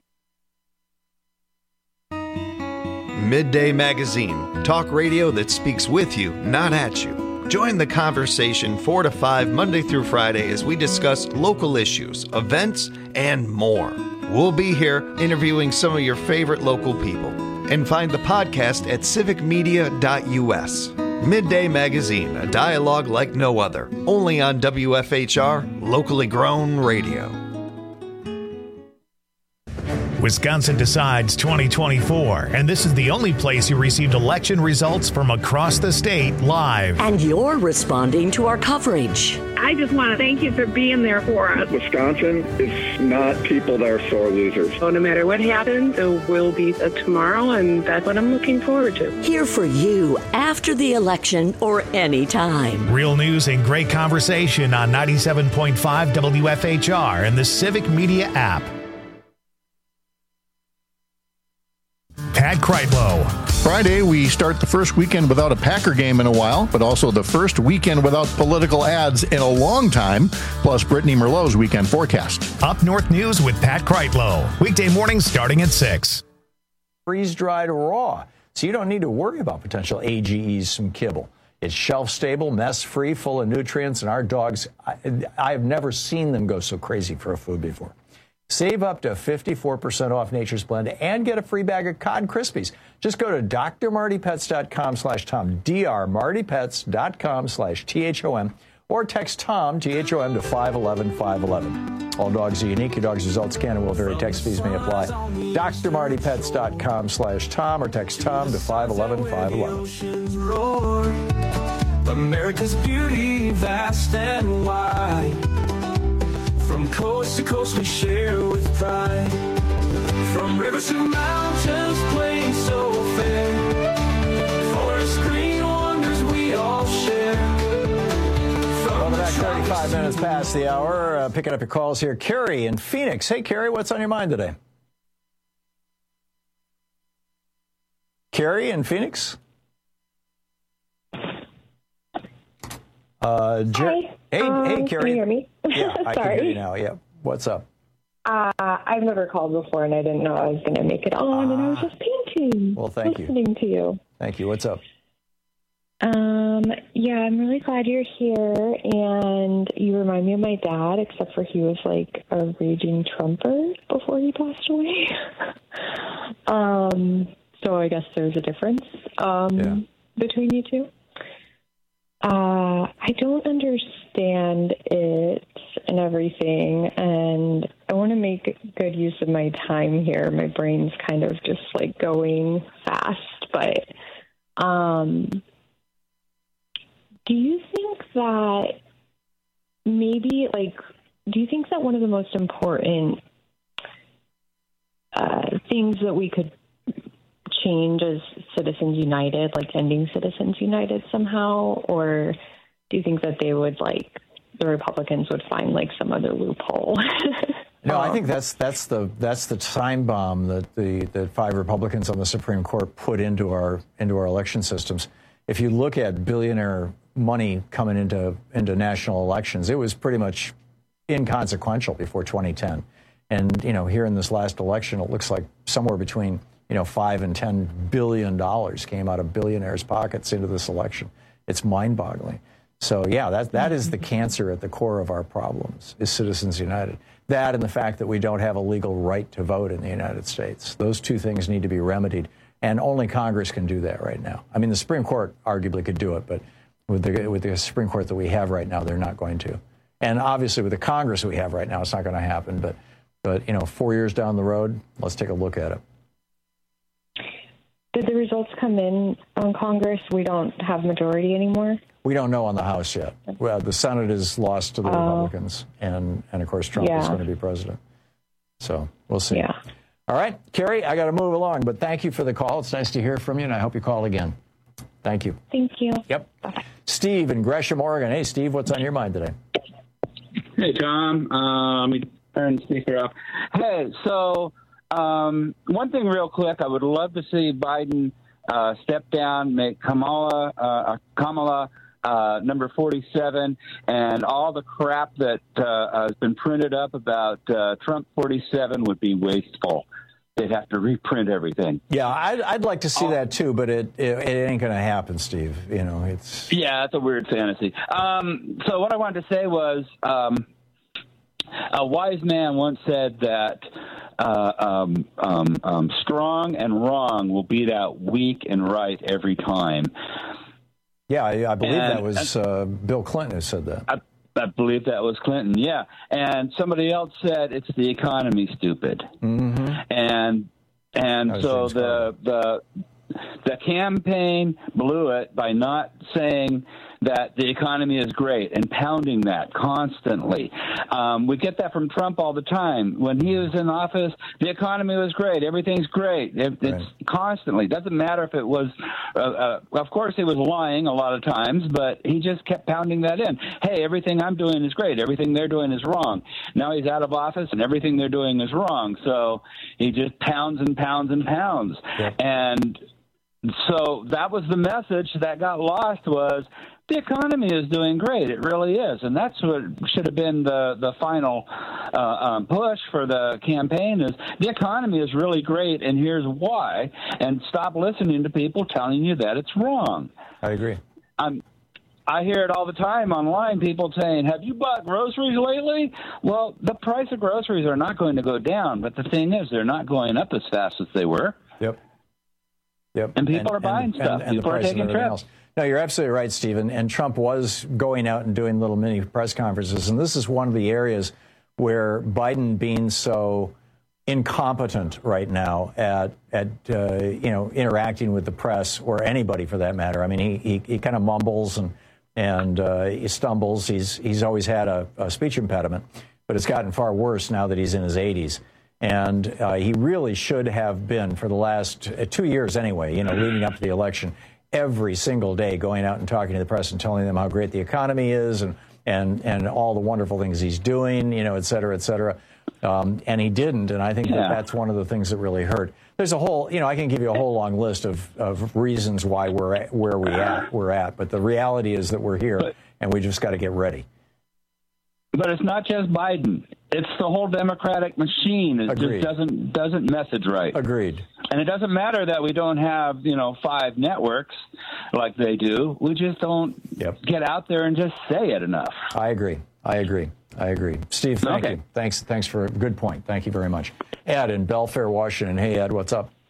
S10: Midday Magazine, talk radio that speaks with you, not at you. Join the conversation four to five Monday through Friday as we discuss local issues, events, and more. We'll be here interviewing some of your favorite local people. And find the podcast at civic media dot u s. Midday Magazine, a dialogue like no other. Only on W F H R, locally grown radio.
S1: Wisconsin Decides twenty twenty-four, and this is the only place you received election results from across the state live.
S24: And you're responding to our coverage.
S4: I just want to thank you for being there for us.
S11: Wisconsin is not people that are sore losers.
S4: So no matter what happens, there will be a tomorrow, and that's what I'm looking forward to.
S24: Here for you after the election or any time.
S1: Real news and great conversation on ninety-seven point five W F H R and the Civic Media app. Pat Kreitlow.
S12: Friday, we start the first weekend without a Packer game in a while, but also the first weekend without political ads in a long time, plus Brittany Merlot's weekend forecast.
S1: Up North News with Pat Kreitlow. Weekday mornings starting at six.
S19: Freeze-dried raw, so you don't need to worry about potential A G Es from kibble. It's shelf-stable, mess-free, full of nutrients, and our dogs, I, I've never seen them go so crazy for a food before. Save up to fifty-four percent off Nature's Blend and get a free bag of Cod Krispies. Just go to d r marty pets dot com slash Tom, d r marty pets dot com slash T H O M, or text Tom, T H O M, to five one one five one one. All dogs are unique. Your dog's results can and will vary. Text fees may apply. d r marty pets dot com slash Tom, or text Tom to five one one five one one.
S28: America's beauty, vast and wide. From coast to coast we share with pride. From rivers to mountains, plains so fair. Forest green wonders we all share.
S19: Welcome back, thirty-five minutes past the hour. Uh, picking up your calls here. Carrie in Phoenix. Hey, Carrie, what's on your mind today? Carrie in Phoenix? Uh, Jer-
S13: Hi.
S19: Hey,
S13: um,
S19: hey, Carrie.
S13: Can you hear me?
S19: Yeah, I
S13: Sorry.
S19: can hear you now. Yeah. What's up?
S13: Uh, I've never called before, and I didn't know I was going to make it on, and I was just painting.
S19: Well, thank you.
S13: Listening to you.
S19: Thank you. What's up?
S13: Um, yeah, I'm really glad you're here, and you remind me of my dad, except for he was like a raging Trumper before he passed away. um, so I guess there's a difference um,
S19: Yeah.
S13: between you two. Uh, I don't understand it and everything, and I want to make good use of my time here. My brain's kind of just like going fast, but um, do you think that maybe, like, do you think that one of the most important uh, things that we could change as Citizens United, like ending Citizens United somehow, or do you think that they would, like, the Republicans would find like some other loophole?
S19: No, I think that's that's the that's the time bomb that the that five Republicans on the Supreme Court put into our into our election systems. If you look at billionaire money coming into into national elections, it was pretty much inconsequential before twenty ten. And, you know, here in this last election, it looks like somewhere between, you know, five and ten billion dollars came out of billionaires' pockets into this election. It's mind-boggling. So, yeah, that that is the cancer at the core of our problems, is Citizens United. That and the fact that we don't have a legal right to vote in the United States. Those two things need to be remedied, and only Congress can do that right now. I mean, the Supreme Court arguably could do it, but with the with the Supreme Court that we have right now, they're not going to. And obviously, with the Congress we have right now, it's not going to happen. But, but you know, four years down the road, let's take a look at it.
S13: Did the results come in on Congress? We don't have majority anymore?
S19: We don't know on the House yet. Well, the Senate is lost to the
S13: Oh.
S19: Republicans, and, and of course, Trump
S13: Yeah.
S19: is going to be president. So we'll see.
S13: Yeah.
S19: All right, Carrie, I got to move along, but thank you for the call. It's nice to hear from you, and I hope you call again. Thank you.
S13: Thank you.
S19: Yep. Steve in Gresham, Oregon. Hey, Steve, what's on your mind today?
S16: Hey, Tom. Um, let me turn the speaker off. Hey, so um, one thing real quick, I would love to see Biden uh, step down, make Kamala, uh, Kamala uh, number forty-seven, and all the crap that uh, has been printed up about uh, Trump forty-seven would be wasteful. They'd have to reprint everything.
S19: Yeah, I'd, I'd like to see that too, but it it, it ain't going to happen, Steve. You know, it's
S16: Yeah, that's a weird fantasy. Um, so what I wanted to say was um, a wise man once said that uh, um, um, um, strong and wrong will beat out weak and right every time.
S19: Yeah, I, I believe
S16: And-
S19: that was uh, Bill Clinton who said that.
S16: I, I believe that was Clinton. Yeah, and somebody else said it's the economy, stupid.
S19: Mm-hmm.
S16: And and so the the the campaign blew it by not saying that the economy is great and pounding that constantly. Um, we get that from Trump all the time. When he was in office, the economy was great. Everything's great. It, it's right. Constantly. It doesn't matter if it was, uh, uh, of course, he was lying a lot of times, but he just kept pounding that in. Hey, everything I'm doing is great. Everything they're doing is wrong. Now he's out of office and everything they're doing is wrong. So he just pounds and pounds and pounds. Yeah. And so that was the message that got lost was, the economy is doing great. It really is. And that's what should have been the, the final uh, um, push for the campaign is the economy is really great, and here's why. And stop listening to people telling you that it's wrong.
S19: I agree.
S16: Um, I hear it all the time online, people saying, have you bought groceries lately? Well, the price of groceries are not going to go down, but the thing is they're not going up as fast as they were.
S19: Yep. Yep.
S16: And people
S19: and,
S16: are buying
S19: and,
S16: stuff.
S19: And, and
S16: people are taking trips.
S19: No, you're absolutely right, Stephen. And Trump was going out and doing little mini press conferences. And this is one of the areas where Biden being so incompetent right now at, at uh, you know, interacting with the press or anybody for that matter. I mean, he, he, he kind of mumbles and, and uh, he stumbles. He's, he's always had a, a speech impediment, but it's gotten far worse now that he's in his eighties. And uh, he really should have been for the last uh, two years anyway, you know, leading up to the election, every single day going out and talking to the press and telling them how great the economy is and and and all the wonderful things he's doing, you know, et cetera, et cetera. Um, and he didn't. And I think
S16: yeah.
S19: that that's one of the things that really hurt. There's a whole, you know, I can give you a whole long list of, of reasons why we're at where we at, we're at. But the reality is that we're here but, and we just got to get ready.
S16: But it's not just Biden. It's the whole Democratic machine. It
S19: Agreed.
S16: just doesn't doesn't message right.
S19: Agreed.
S16: And it doesn't matter that we don't have, you know, five networks like they do. We just don't
S19: yep.
S16: get out there and just say it enough.
S19: I agree. I agree. I agree. Steve, thank
S16: okay.
S19: you. Thanks. Thanks for a good point. Thank you very much. Ed in Belfair, Washington. Hey, Ed, what's up?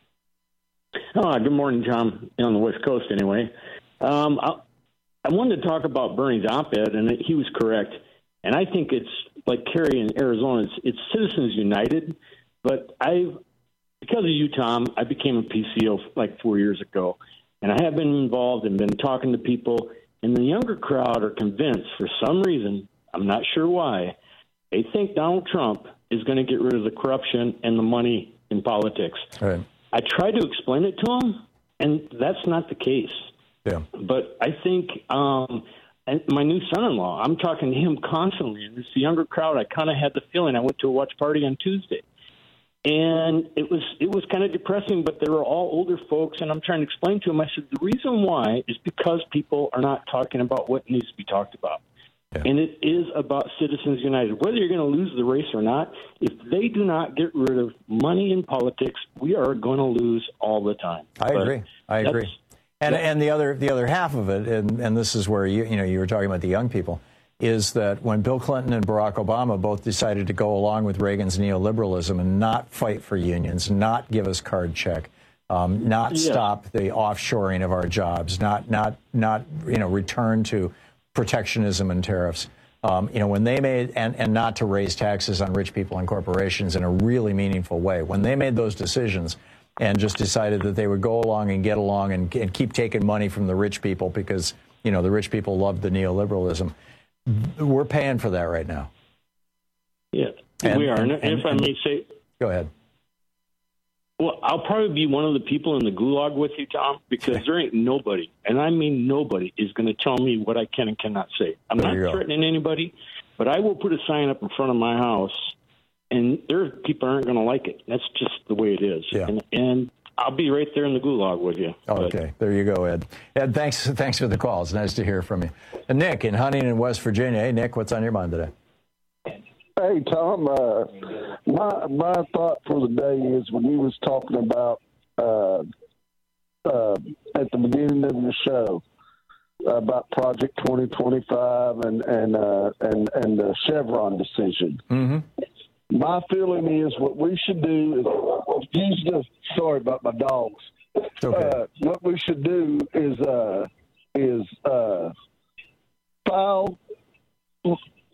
S18: Oh, good morning, John, on the West Coast anyway. Um, I, I wanted to talk about Bernie's op-ed, and he was correct. And I think it's like Kerry in Arizona. It's, it's Citizens United. But I've, because of you, Tom, I became a P C O like four years ago. And I have been involved and been talking to people. And the younger crowd are convinced, for some reason, I'm not sure why, they think Donald Trump is going to get rid of the corruption and the money in politics.
S19: Right.
S18: I tried to explain it to them, and that's not the case.
S19: Yeah.
S18: But I think um, and my new son-in-law, I'm talking to him constantly, and it's the younger crowd. I kind of had the feeling. I went to a watch party on Tuesday, and it was it was kind of depressing, but they were all older folks, and I'm trying to explain to them. I said, the reason why is because people are not talking about what needs to be talked about. Yeah. And it is about Citizens United. Whether you're going to lose the race or not, if they do not get rid of money in politics, we are going to lose all the time.
S19: I
S18: but
S19: agree. I agree. And yeah. and the other the other half of it, and, and this is where you you know you were talking about the young people, is that when Bill Clinton and Barack Obama both decided to go along with Reagan's neoliberalism and not fight for unions, not give us card check, um, not yeah. stop the offshoring of our jobs, not not not you know return to protectionism and tariffs, um, you know when they made and and not to raise taxes on rich people and corporations in a really meaningful way, when they made those decisions and just decided that they would go along and get along and, and keep taking money from the rich people because, you know, the rich people loved the neoliberalism. We're paying for that right now.
S18: Yeah,
S19: and,
S18: we are. And,
S19: and,
S18: and if I may say...
S19: Go ahead.
S18: Well, I'll probably be one of the people in the gulag with you, Tom, because there ain't nobody, and I mean nobody, is going to tell me what I can and cannot say. I'm
S19: there
S18: not threatening anybody, but I will put a sign up in front of my house, and there people aren't going to like it. That's just the way it is.
S19: Yeah.
S18: And, and I'll be right there in the gulag with you.
S19: Oh, okay, there you go, Ed. Ed, thanks thanks for the call. It's nice to hear from you. And Nick in Huntington, West Virginia. Hey, Nick, what's on your mind today?
S20: Hey, Tom, uh, my my thought for the day is when you was talking about uh, uh, at the beginning of the show about Project twenty twenty-five and and uh, and and the Chevron decision.
S19: Mm-hmm.
S20: My feeling is what we should do is use the sorry about my dogs.
S19: Okay.
S20: Uh, what we should do is uh, is uh, file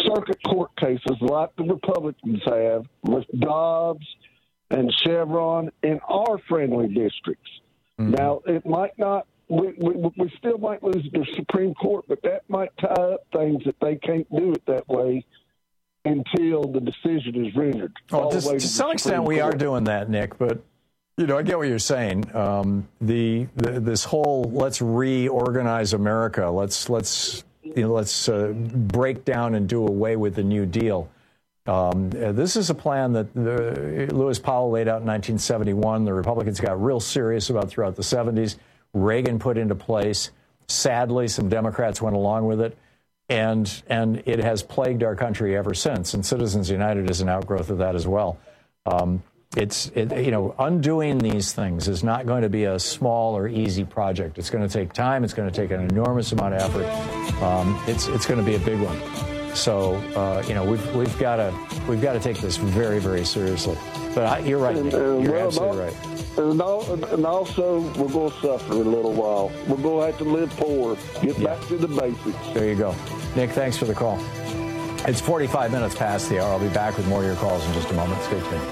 S20: circuit court cases like the Republicans have with Dobbs and Chevron in our friendly districts. Mm-hmm. Now, it might not, we, we, we still might lose the Supreme Court, but that might tie up things that they can't do it that way until the decision is rendered.
S19: Well, to, to, to some extent, we are doing that, Nick, but, you know, I get what you're saying. Um, the, the this whole let's reorganize America, let's, let's, you know, let's uh, break down and do away with the New Deal. Um, this is a plan that uh, Lewis Powell laid out in nineteen seventy-one. The Republicans got real serious about throughout the seventies. Reagan put into place. Sadly, some Democrats went along with it. And and it has plagued our country ever since. And Citizens United is an outgrowth of that as well. Um, it's, it, you know, undoing these things is not going to be a small or easy project. It's going to take time. It's going to take an enormous amount of effort. Um, it's it's going to be a big one. So, uh, you know, we've we've got to we've got to take this very, very seriously. But I, you're right. Nick. You're
S20: well,
S19: absolutely right.
S20: And, all, and also, we're going to suffer a little while. We're going to have to live poor. Get yeah. back to the basics.
S19: There you go. Nick, thanks for the call. It's forty-five minutes past the hour. I'll be back with more of your calls in just a moment. Stay tuned.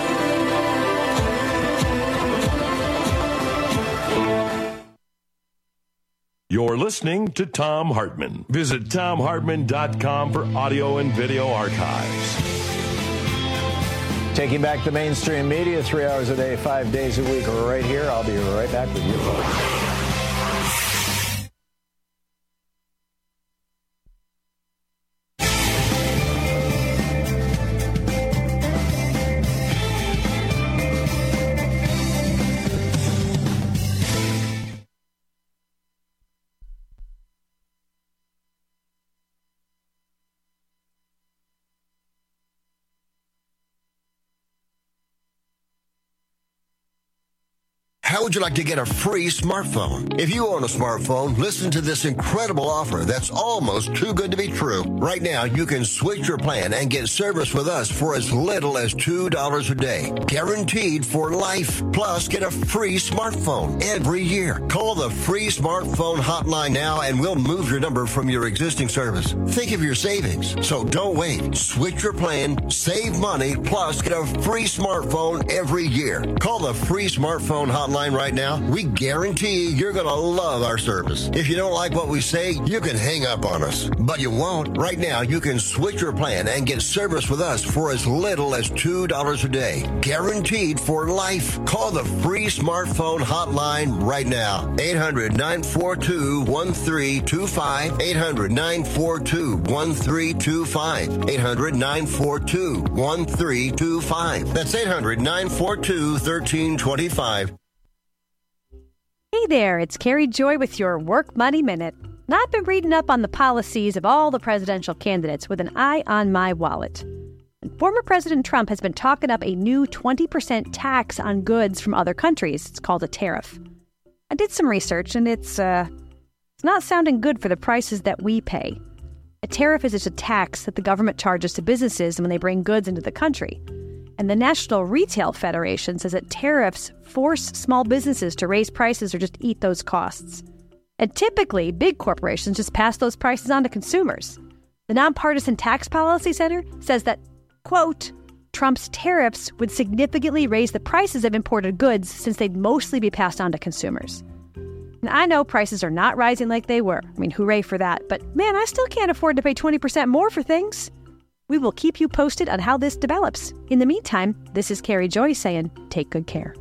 S2: You're listening to Thom Hartmann. Visit Thom Hartmann dot com for audio and video archives.
S19: Taking back the mainstream media three hours a day, five days a week, right here. I'll be right back with you.
S5: How would you like to get a free smartphone? If you own a smartphone, listen to this incredible offer that's almost too good to be true. Right now, you can switch your plan and get service with us for as little as two dollars a day. Guaranteed for life. Plus, get a free smartphone every year. Call the free smartphone hotline now and we'll move your number from your existing service. Think of your savings. So don't wait. Switch your plan, save money, plus get a free smartphone every year. Call the free smartphone hotline right now. We guarantee you're going to love our service. If you don't like what we say, you can hang up on us. But you won't. Right now, you can switch your plan and get service with us for as little as two dollars a day. Guaranteed for life. Call the free smartphone hotline right now. eight hundred, nine four two, one three two five. eight hundred, nine four two, one three two five. eight hundred, nine four two, one three two five. That's eight hundred, nine four two, one three two five.
S17: Hey there, it's Carrie Joy with your Work Money Minute. And I've been reading up on the policies of all the presidential candidates with an eye on my wallet. And former President Trump has been talking up a new twenty percent tax on goods from other countries. It's called a tariff. I did some research, and it's, uh, it's not sounding good for the prices that we pay. A tariff is just a tax that the government charges to businesses when they bring goods into the country. And the National Retail Federation says that tariffs force small businesses to raise prices or just eat those costs. And typically, big corporations just pass those prices on to consumers. The Nonpartisan Tax Policy Center says that, quote, Trump's tariffs would significantly raise the prices of imported goods since they'd mostly be passed on to consumers. And I know prices are not rising like they were. I mean, hooray for that. But man, I still can't afford to pay twenty percent more for things. We will keep you posted on how this develops. In the meantime, this is Carrie Joy saying, take good care.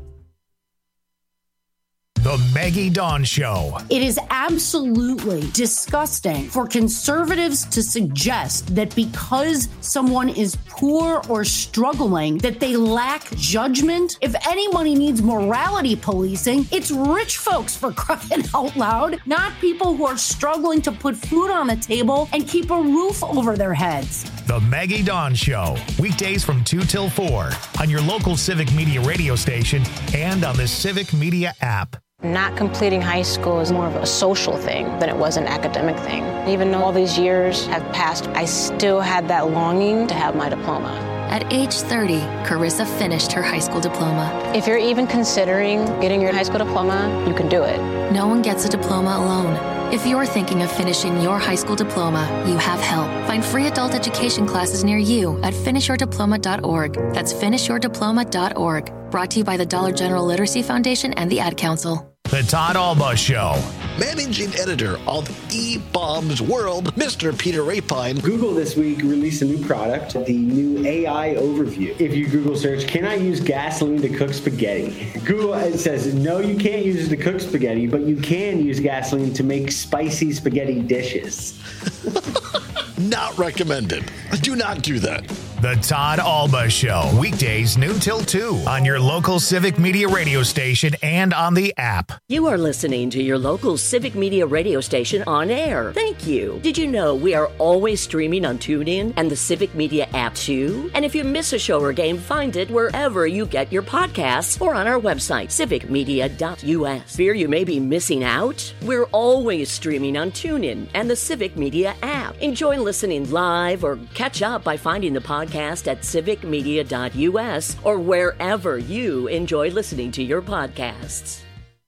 S1: The Maggie Dawn Show.
S21: It is absolutely disgusting for conservatives to suggest that because someone is poor or struggling, that they lack judgment. If anybody needs morality policing, it's rich folks, for crying out loud, not people who are struggling to put food on the table and keep a roof over their heads.
S1: The Maggie Dawn Show. Weekdays from two till four on your local Civic Media radio station and on the Civic Media app.
S22: Not completing high school is more of a social thing than it was an academic thing. Even though all these years have passed, I still had that longing to have my diploma.
S23: At age thirty, Carissa finished her high school diploma.
S22: If you're even considering getting your high school diploma, you can do it.
S23: No one gets a diploma alone. If you're thinking of finishing your high school diploma, you have help. Find free adult education classes near you at finish your diploma dot org. That's finish your diploma dot org. Brought to you by the Dollar General Literacy Foundation and the Ad Council.
S1: The Todd Alba Show.
S3: Managing editor of eBaum's World, Mister Peter Rapine.
S6: Google this week released a new product, the new A I overview. If you Google search, can I use gasoline to cook spaghetti? Google it says, no, you can't use it to cook spaghetti, but you can use gasoline to make spicy spaghetti dishes.
S3: Not recommended. Do not do that.
S1: The Todd Alba Show. Weekdays noon till two on your local Civic Media radio station and on the app.
S24: You are listening to your local Civic Media radio station on air. Thank you. Did you know we are always streaming on TuneIn and the Civic Media app too? And if you miss a show or game, find it wherever you get your podcasts or on our website, civic media dot u s. Fear you may be missing out? We're always streaming on TuneIn and the Civic Media app. Enjoy listening live or catch up by finding the podcast at civic media dot u s or wherever you enjoy listening to your podcasts.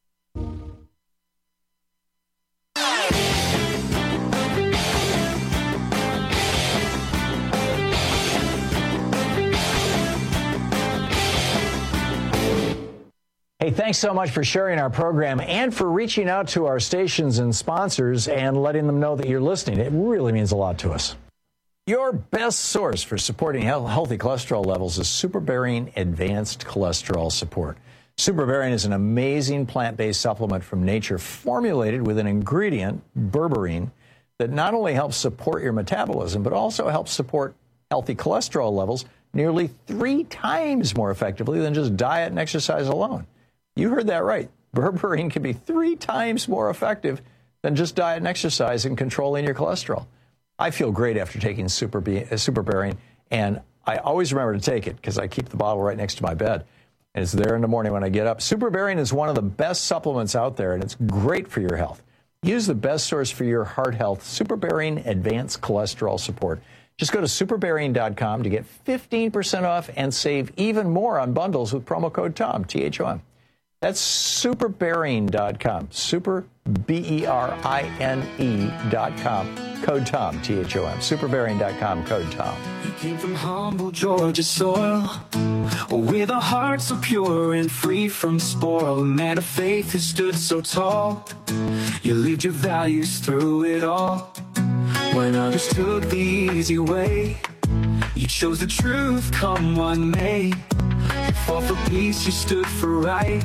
S19: Hey, thanks so much for sharing our program and for reaching out to our stations and sponsors and letting them know that you're listening. It really means a lot to us. Your best source for supporting healthy cholesterol levels is Superbearing Advanced Cholesterol Support. Superbearing is an amazing plant-based supplement from nature formulated with an ingredient, berberine, that not only helps support your metabolism, but also helps support healthy cholesterol levels nearly three times more effectively than just diet and exercise alone. You heard that right. Berberine can be three times more effective than just diet and exercise in controlling your cholesterol. I feel great after taking Super Be- uh, Superbearing, and I always remember to take it because I keep the bottle right next to my bed, and it's there in the morning when I get up. Superbearing is one of the best supplements out there, and it's great for your health. Use the best source for your heart health, Superbearing Advanced Cholesterol Support. Just go to superbearing dot com to get fifteen percent off and save even more on bundles with promo code TOM, T H O M. That's superbearing dot com, super, B E R I N E dot com, code TOM, T H O M, superbearing dot com, code TOM.
S28: You came from humble Georgia soil, with a heart so pure and free from spoil, a man of faith who stood so tall. You lived your values through it all. When others took the easy way, you chose the truth, come what may. You fought for peace, you stood for right.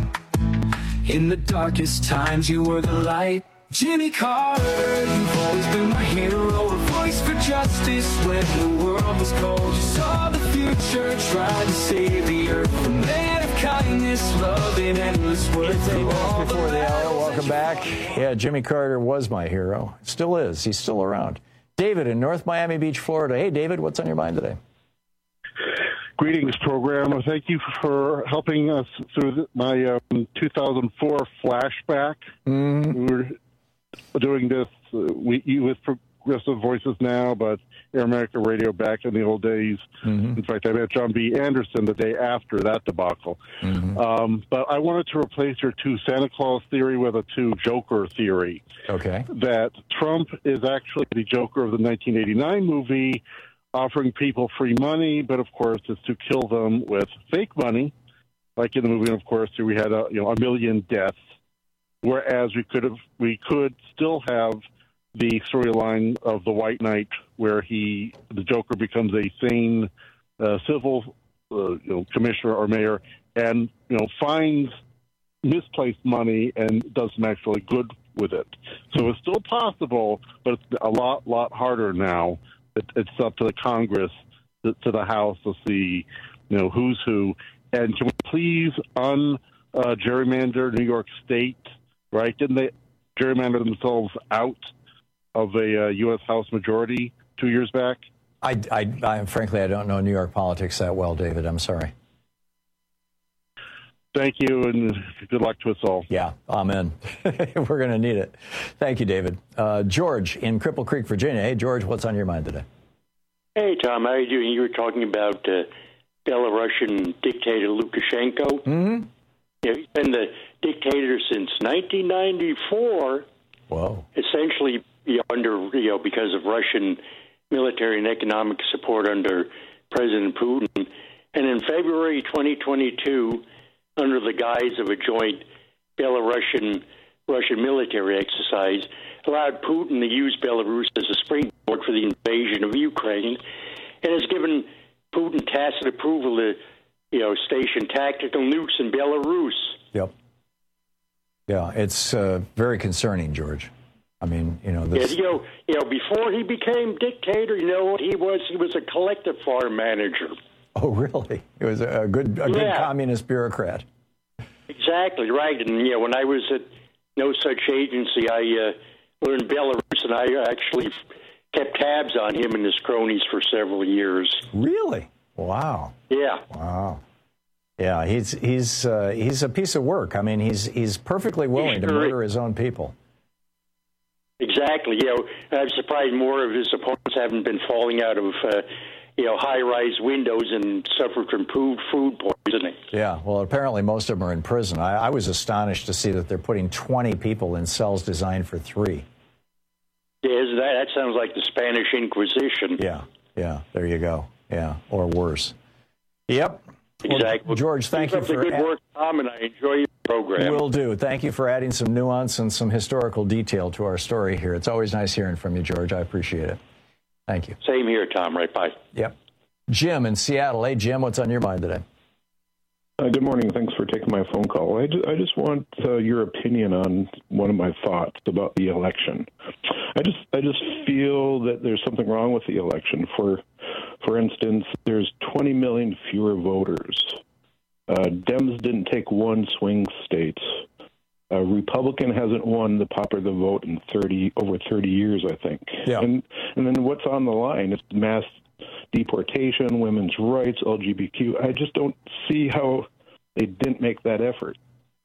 S28: In the darkest times, you were the light. Jimmy Carter, you've always been my hero, a voice for justice when the world was cold. You saw the future, tried to save the earth, a man of kindness, love, and endless worth.
S19: It's eight minutes before the hour. Welcome back. Yeah, Jimmy Carter was my hero. Still is. He's still around. David in North Miami Beach, Florida. Hey, David, what's on your mind today?
S7: Greetings, program. Thank you for helping us through the, my um, two thousand four flashback.
S19: Mm-hmm.
S7: We were doing this uh, we, with Progressive Voices now, but Air America Radio back in the old days.
S19: Mm-hmm.
S7: In fact, I met John B. Anderson the day after that debacle.
S19: Mm-hmm.
S7: Um, but I wanted to replace your two Santa Claus theory with a two Joker theory.
S19: Okay.
S7: That Trump is actually the Joker of the nineteen eighty-nine movie, offering people free money, but of course it's to kill them with fake money. Like in the movie, of course, we had a you know a million deaths, whereas we could have we could still have the storyline of the White Knight, where he the Joker becomes a sane uh, civil uh, you know commissioner or mayor, and you know finds misplaced money and does some actually good with it. So it's still possible, but it's a lot lot harder now. It's up to the Congress, to, to the House to see, you know, who's who. And can we please un-gerrymander uh, New York State, right? Didn't they gerrymander themselves out of a uh, U S House majority two years back?
S19: I, I, I, frankly, I don't know New York politics that well, David. I'm sorry.
S7: Thank you, and good luck to us all.
S19: Yeah, amen. We're going to need it. Thank you, David. Uh, George in Cripple Creek, Virginia. Hey, George, what's on your mind today?
S8: Hey, Tom, how are you doing? You were talking about uh, Belarusian dictator Lukashenko.
S19: Mm-hmm.
S8: You know, he's been the dictator since nineteen ninety-four,
S19: Whoa.
S8: Essentially, you know, under you know because of Russian military and economic support under President Putin, and in February twenty twenty-two, under the guise of a joint Belarusian Russian military exercise, allowed Putin to use Belarus as a springboard for the invasion of Ukraine, and has given Putin tacit approval to, you know, station tactical nukes in Belarus.
S19: Yep. Yeah, it's uh, very concerning, George. I mean, you know, this...
S8: Yeah, you know, you know, before he became dictator, you know what he was? He was a collective farm manager.
S19: Oh, really? He was a good, a good
S8: Yeah.
S19: communist bureaucrat.
S8: Exactly right. And you know, when I was at no such agency, I uh, learned Belarus, and I actually kept tabs on him and his cronies for several years.
S19: Really? Wow.
S8: Yeah.
S19: Wow. Yeah, he's he's uh, he's a piece of work. I mean, he's he's perfectly willing to
S8: Sure.
S19: murder his own people.
S8: Exactly. You know, I'm surprised more of his opponents haven't been falling out of, uh, you know, high-rise windows and suffered from food food poisoning.
S19: Yeah, well, apparently most of them are in prison. I, I was astonished to see that they're putting twenty people in cells designed for three.
S8: Yeah, isn't that, that sounds like the Spanish Inquisition.
S19: Yeah, yeah, there you go. Yeah, or worse. Yep.
S8: Exactly.
S19: Well, George, thank
S8: Keep
S19: you
S8: up the
S19: for
S8: good
S19: a-
S8: work, Tom, and I enjoy your program.
S19: Will do. Thank you for adding some nuance and some historical detail to our story here. It's always nice hearing from you, George. I appreciate it. Thank you.
S8: Same here, Tom. Right, bye.
S19: Yep. Jim in Seattle. Hey, Jim, what's on your mind today?
S9: Uh, good morning. Thanks for taking my phone call. I, ju- I just want uh, your opinion on one of my thoughts about the election. I just I just feel that there's something wrong with the election. For for instance, there's twenty million fewer voters. Uh, Dems didn't take one swing state. Uh, Republican hasn't won the popular vote in thirty over thirty years, I think.
S19: Yeah.
S9: And and then what's on the line? It's mass deportation, women's rights, L G B T Q. I just don't see how they didn't make that effort.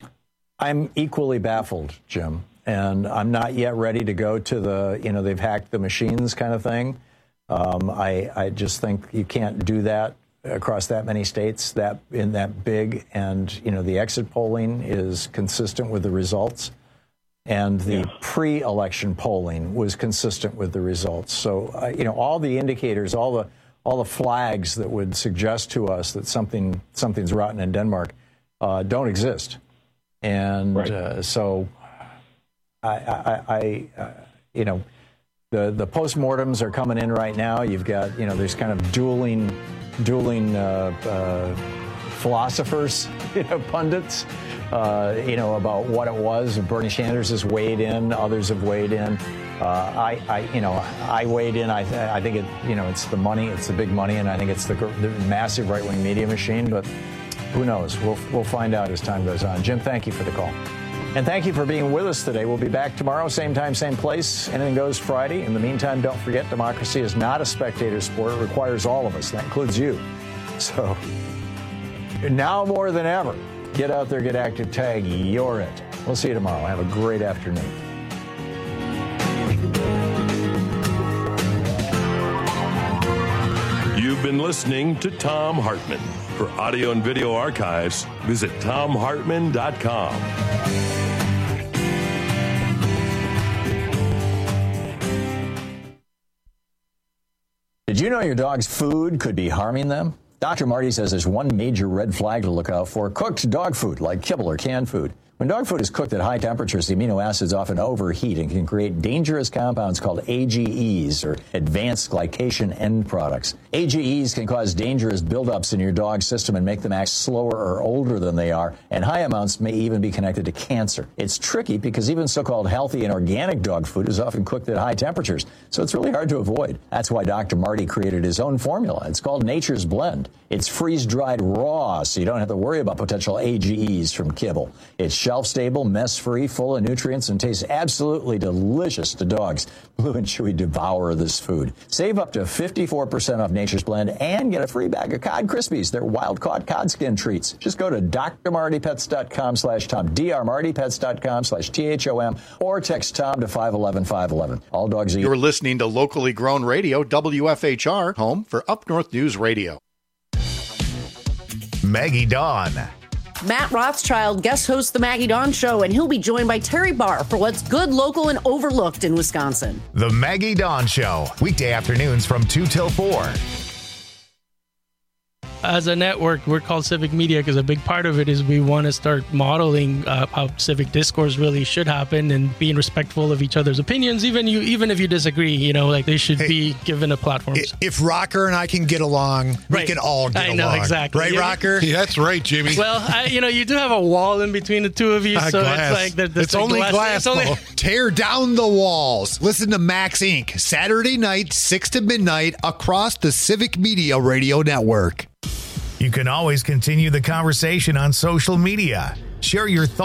S19: I'm equally baffled, Jim, and I'm not yet ready to go to the, you know, they've hacked the machines kind of thing. Um, I, I just think you can't do that across that many states, that in that big, and, you know, the exit polling is consistent with the results, and the yeah. pre-election polling was consistent with the results. So, uh, you know, all the indicators, all the all the flags that would suggest to us that something something's rotten in Denmark uh, don't exist. And right. uh, so, I, I, I uh, you know, the the postmortems are coming in right now. You've got, you know, there's kind of dueling, dueling uh, uh, philosophers, you know, pundits, uh, you know, about what it was. Bernie Sanders has weighed in. Others have weighed in. Uh, I, I, you know, I weighed in. I, I think it, you know, it's the money. It's the big money, and I think it's the, the massive right-wing media machine. But who knows? We'll we'll find out as time goes on. Jim, thank you for the call. And thank you for being with us today. We'll be back tomorrow, same time, same place. Anything Goes Friday. In the meantime, don't forget, democracy is not a spectator sport. It requires all of us. That includes you. So now more than ever, get out there, get active, tag, you're it. We'll see you tomorrow. Have a great afternoon.
S2: You've been listening to Thom Hartmann. For audio and video archives, visit thom hartmann dot com.
S19: Did you know your dog's food could be harming them? Doctor Marty says there's one major red flag to look out for: cooked dog food, like kibble or canned food. When dog food is cooked at high temperatures, the amino acids often overheat and can create dangerous compounds called A G Es, or advanced glycation end products. A G Es can cause dangerous buildups in your dog's system and make them act slower or older than they are, and high amounts may even be connected to cancer. It's tricky because even so-called healthy and organic dog food is often cooked at high temperatures, so it's really hard to avoid. That's why Doctor Marty created his own formula. It's called Nature's Blend. It's freeze-dried raw, so you don't have to worry about potential A G Es from kibble. It's shelf-stable, mess-free, full of nutrients, and tastes absolutely delicious to dogs. Blue and Chewy devour this food. Save up to fifty-four percent off Nature's Blend and get a free bag of Cod Krispies. They're wild-caught cod skin treats. Just go to drmartypets.com slash Tom, drmartypets.com slash T H O M, or text Tom to five one one, five one one. All dogs are...
S12: You're listening to locally grown radio, W F H R, home for Up North News Radio.
S1: Maggie Dawn.
S21: Matt Rothschild guest hosts The Maggie Dawn Show, and he'll be joined by Terry Barr for what's good, local, and overlooked in Wisconsin.
S1: The Maggie Dawn Show, weekday afternoons from two till four.
S4: As a network, we're called Civic Media because a big part of it is we want to start modeling uh, how civic discourse really should happen and being respectful of each other's opinions, even you, even if you disagree. You know, like they should hey, be given a platform.
S10: If Rocker and I can get along,
S4: right.
S10: we can all get
S4: I know,
S10: along.
S4: exactly.
S10: Right,
S4: yeah.
S10: Rocker?
S11: Yeah, that's right, Jimmy.
S4: Well, I, you know, you do have a wall in between the two of you,
S10: uh,
S4: so
S10: glass.
S4: it's like the, the
S10: it's only
S4: glass.
S10: glass.
S4: It's only-
S10: Tear down the walls. Listen to Max Incorporated. Saturday night, six to midnight, across the Civic Media Radio Network.
S1: You can always continue the conversation on social media. Share your thoughts.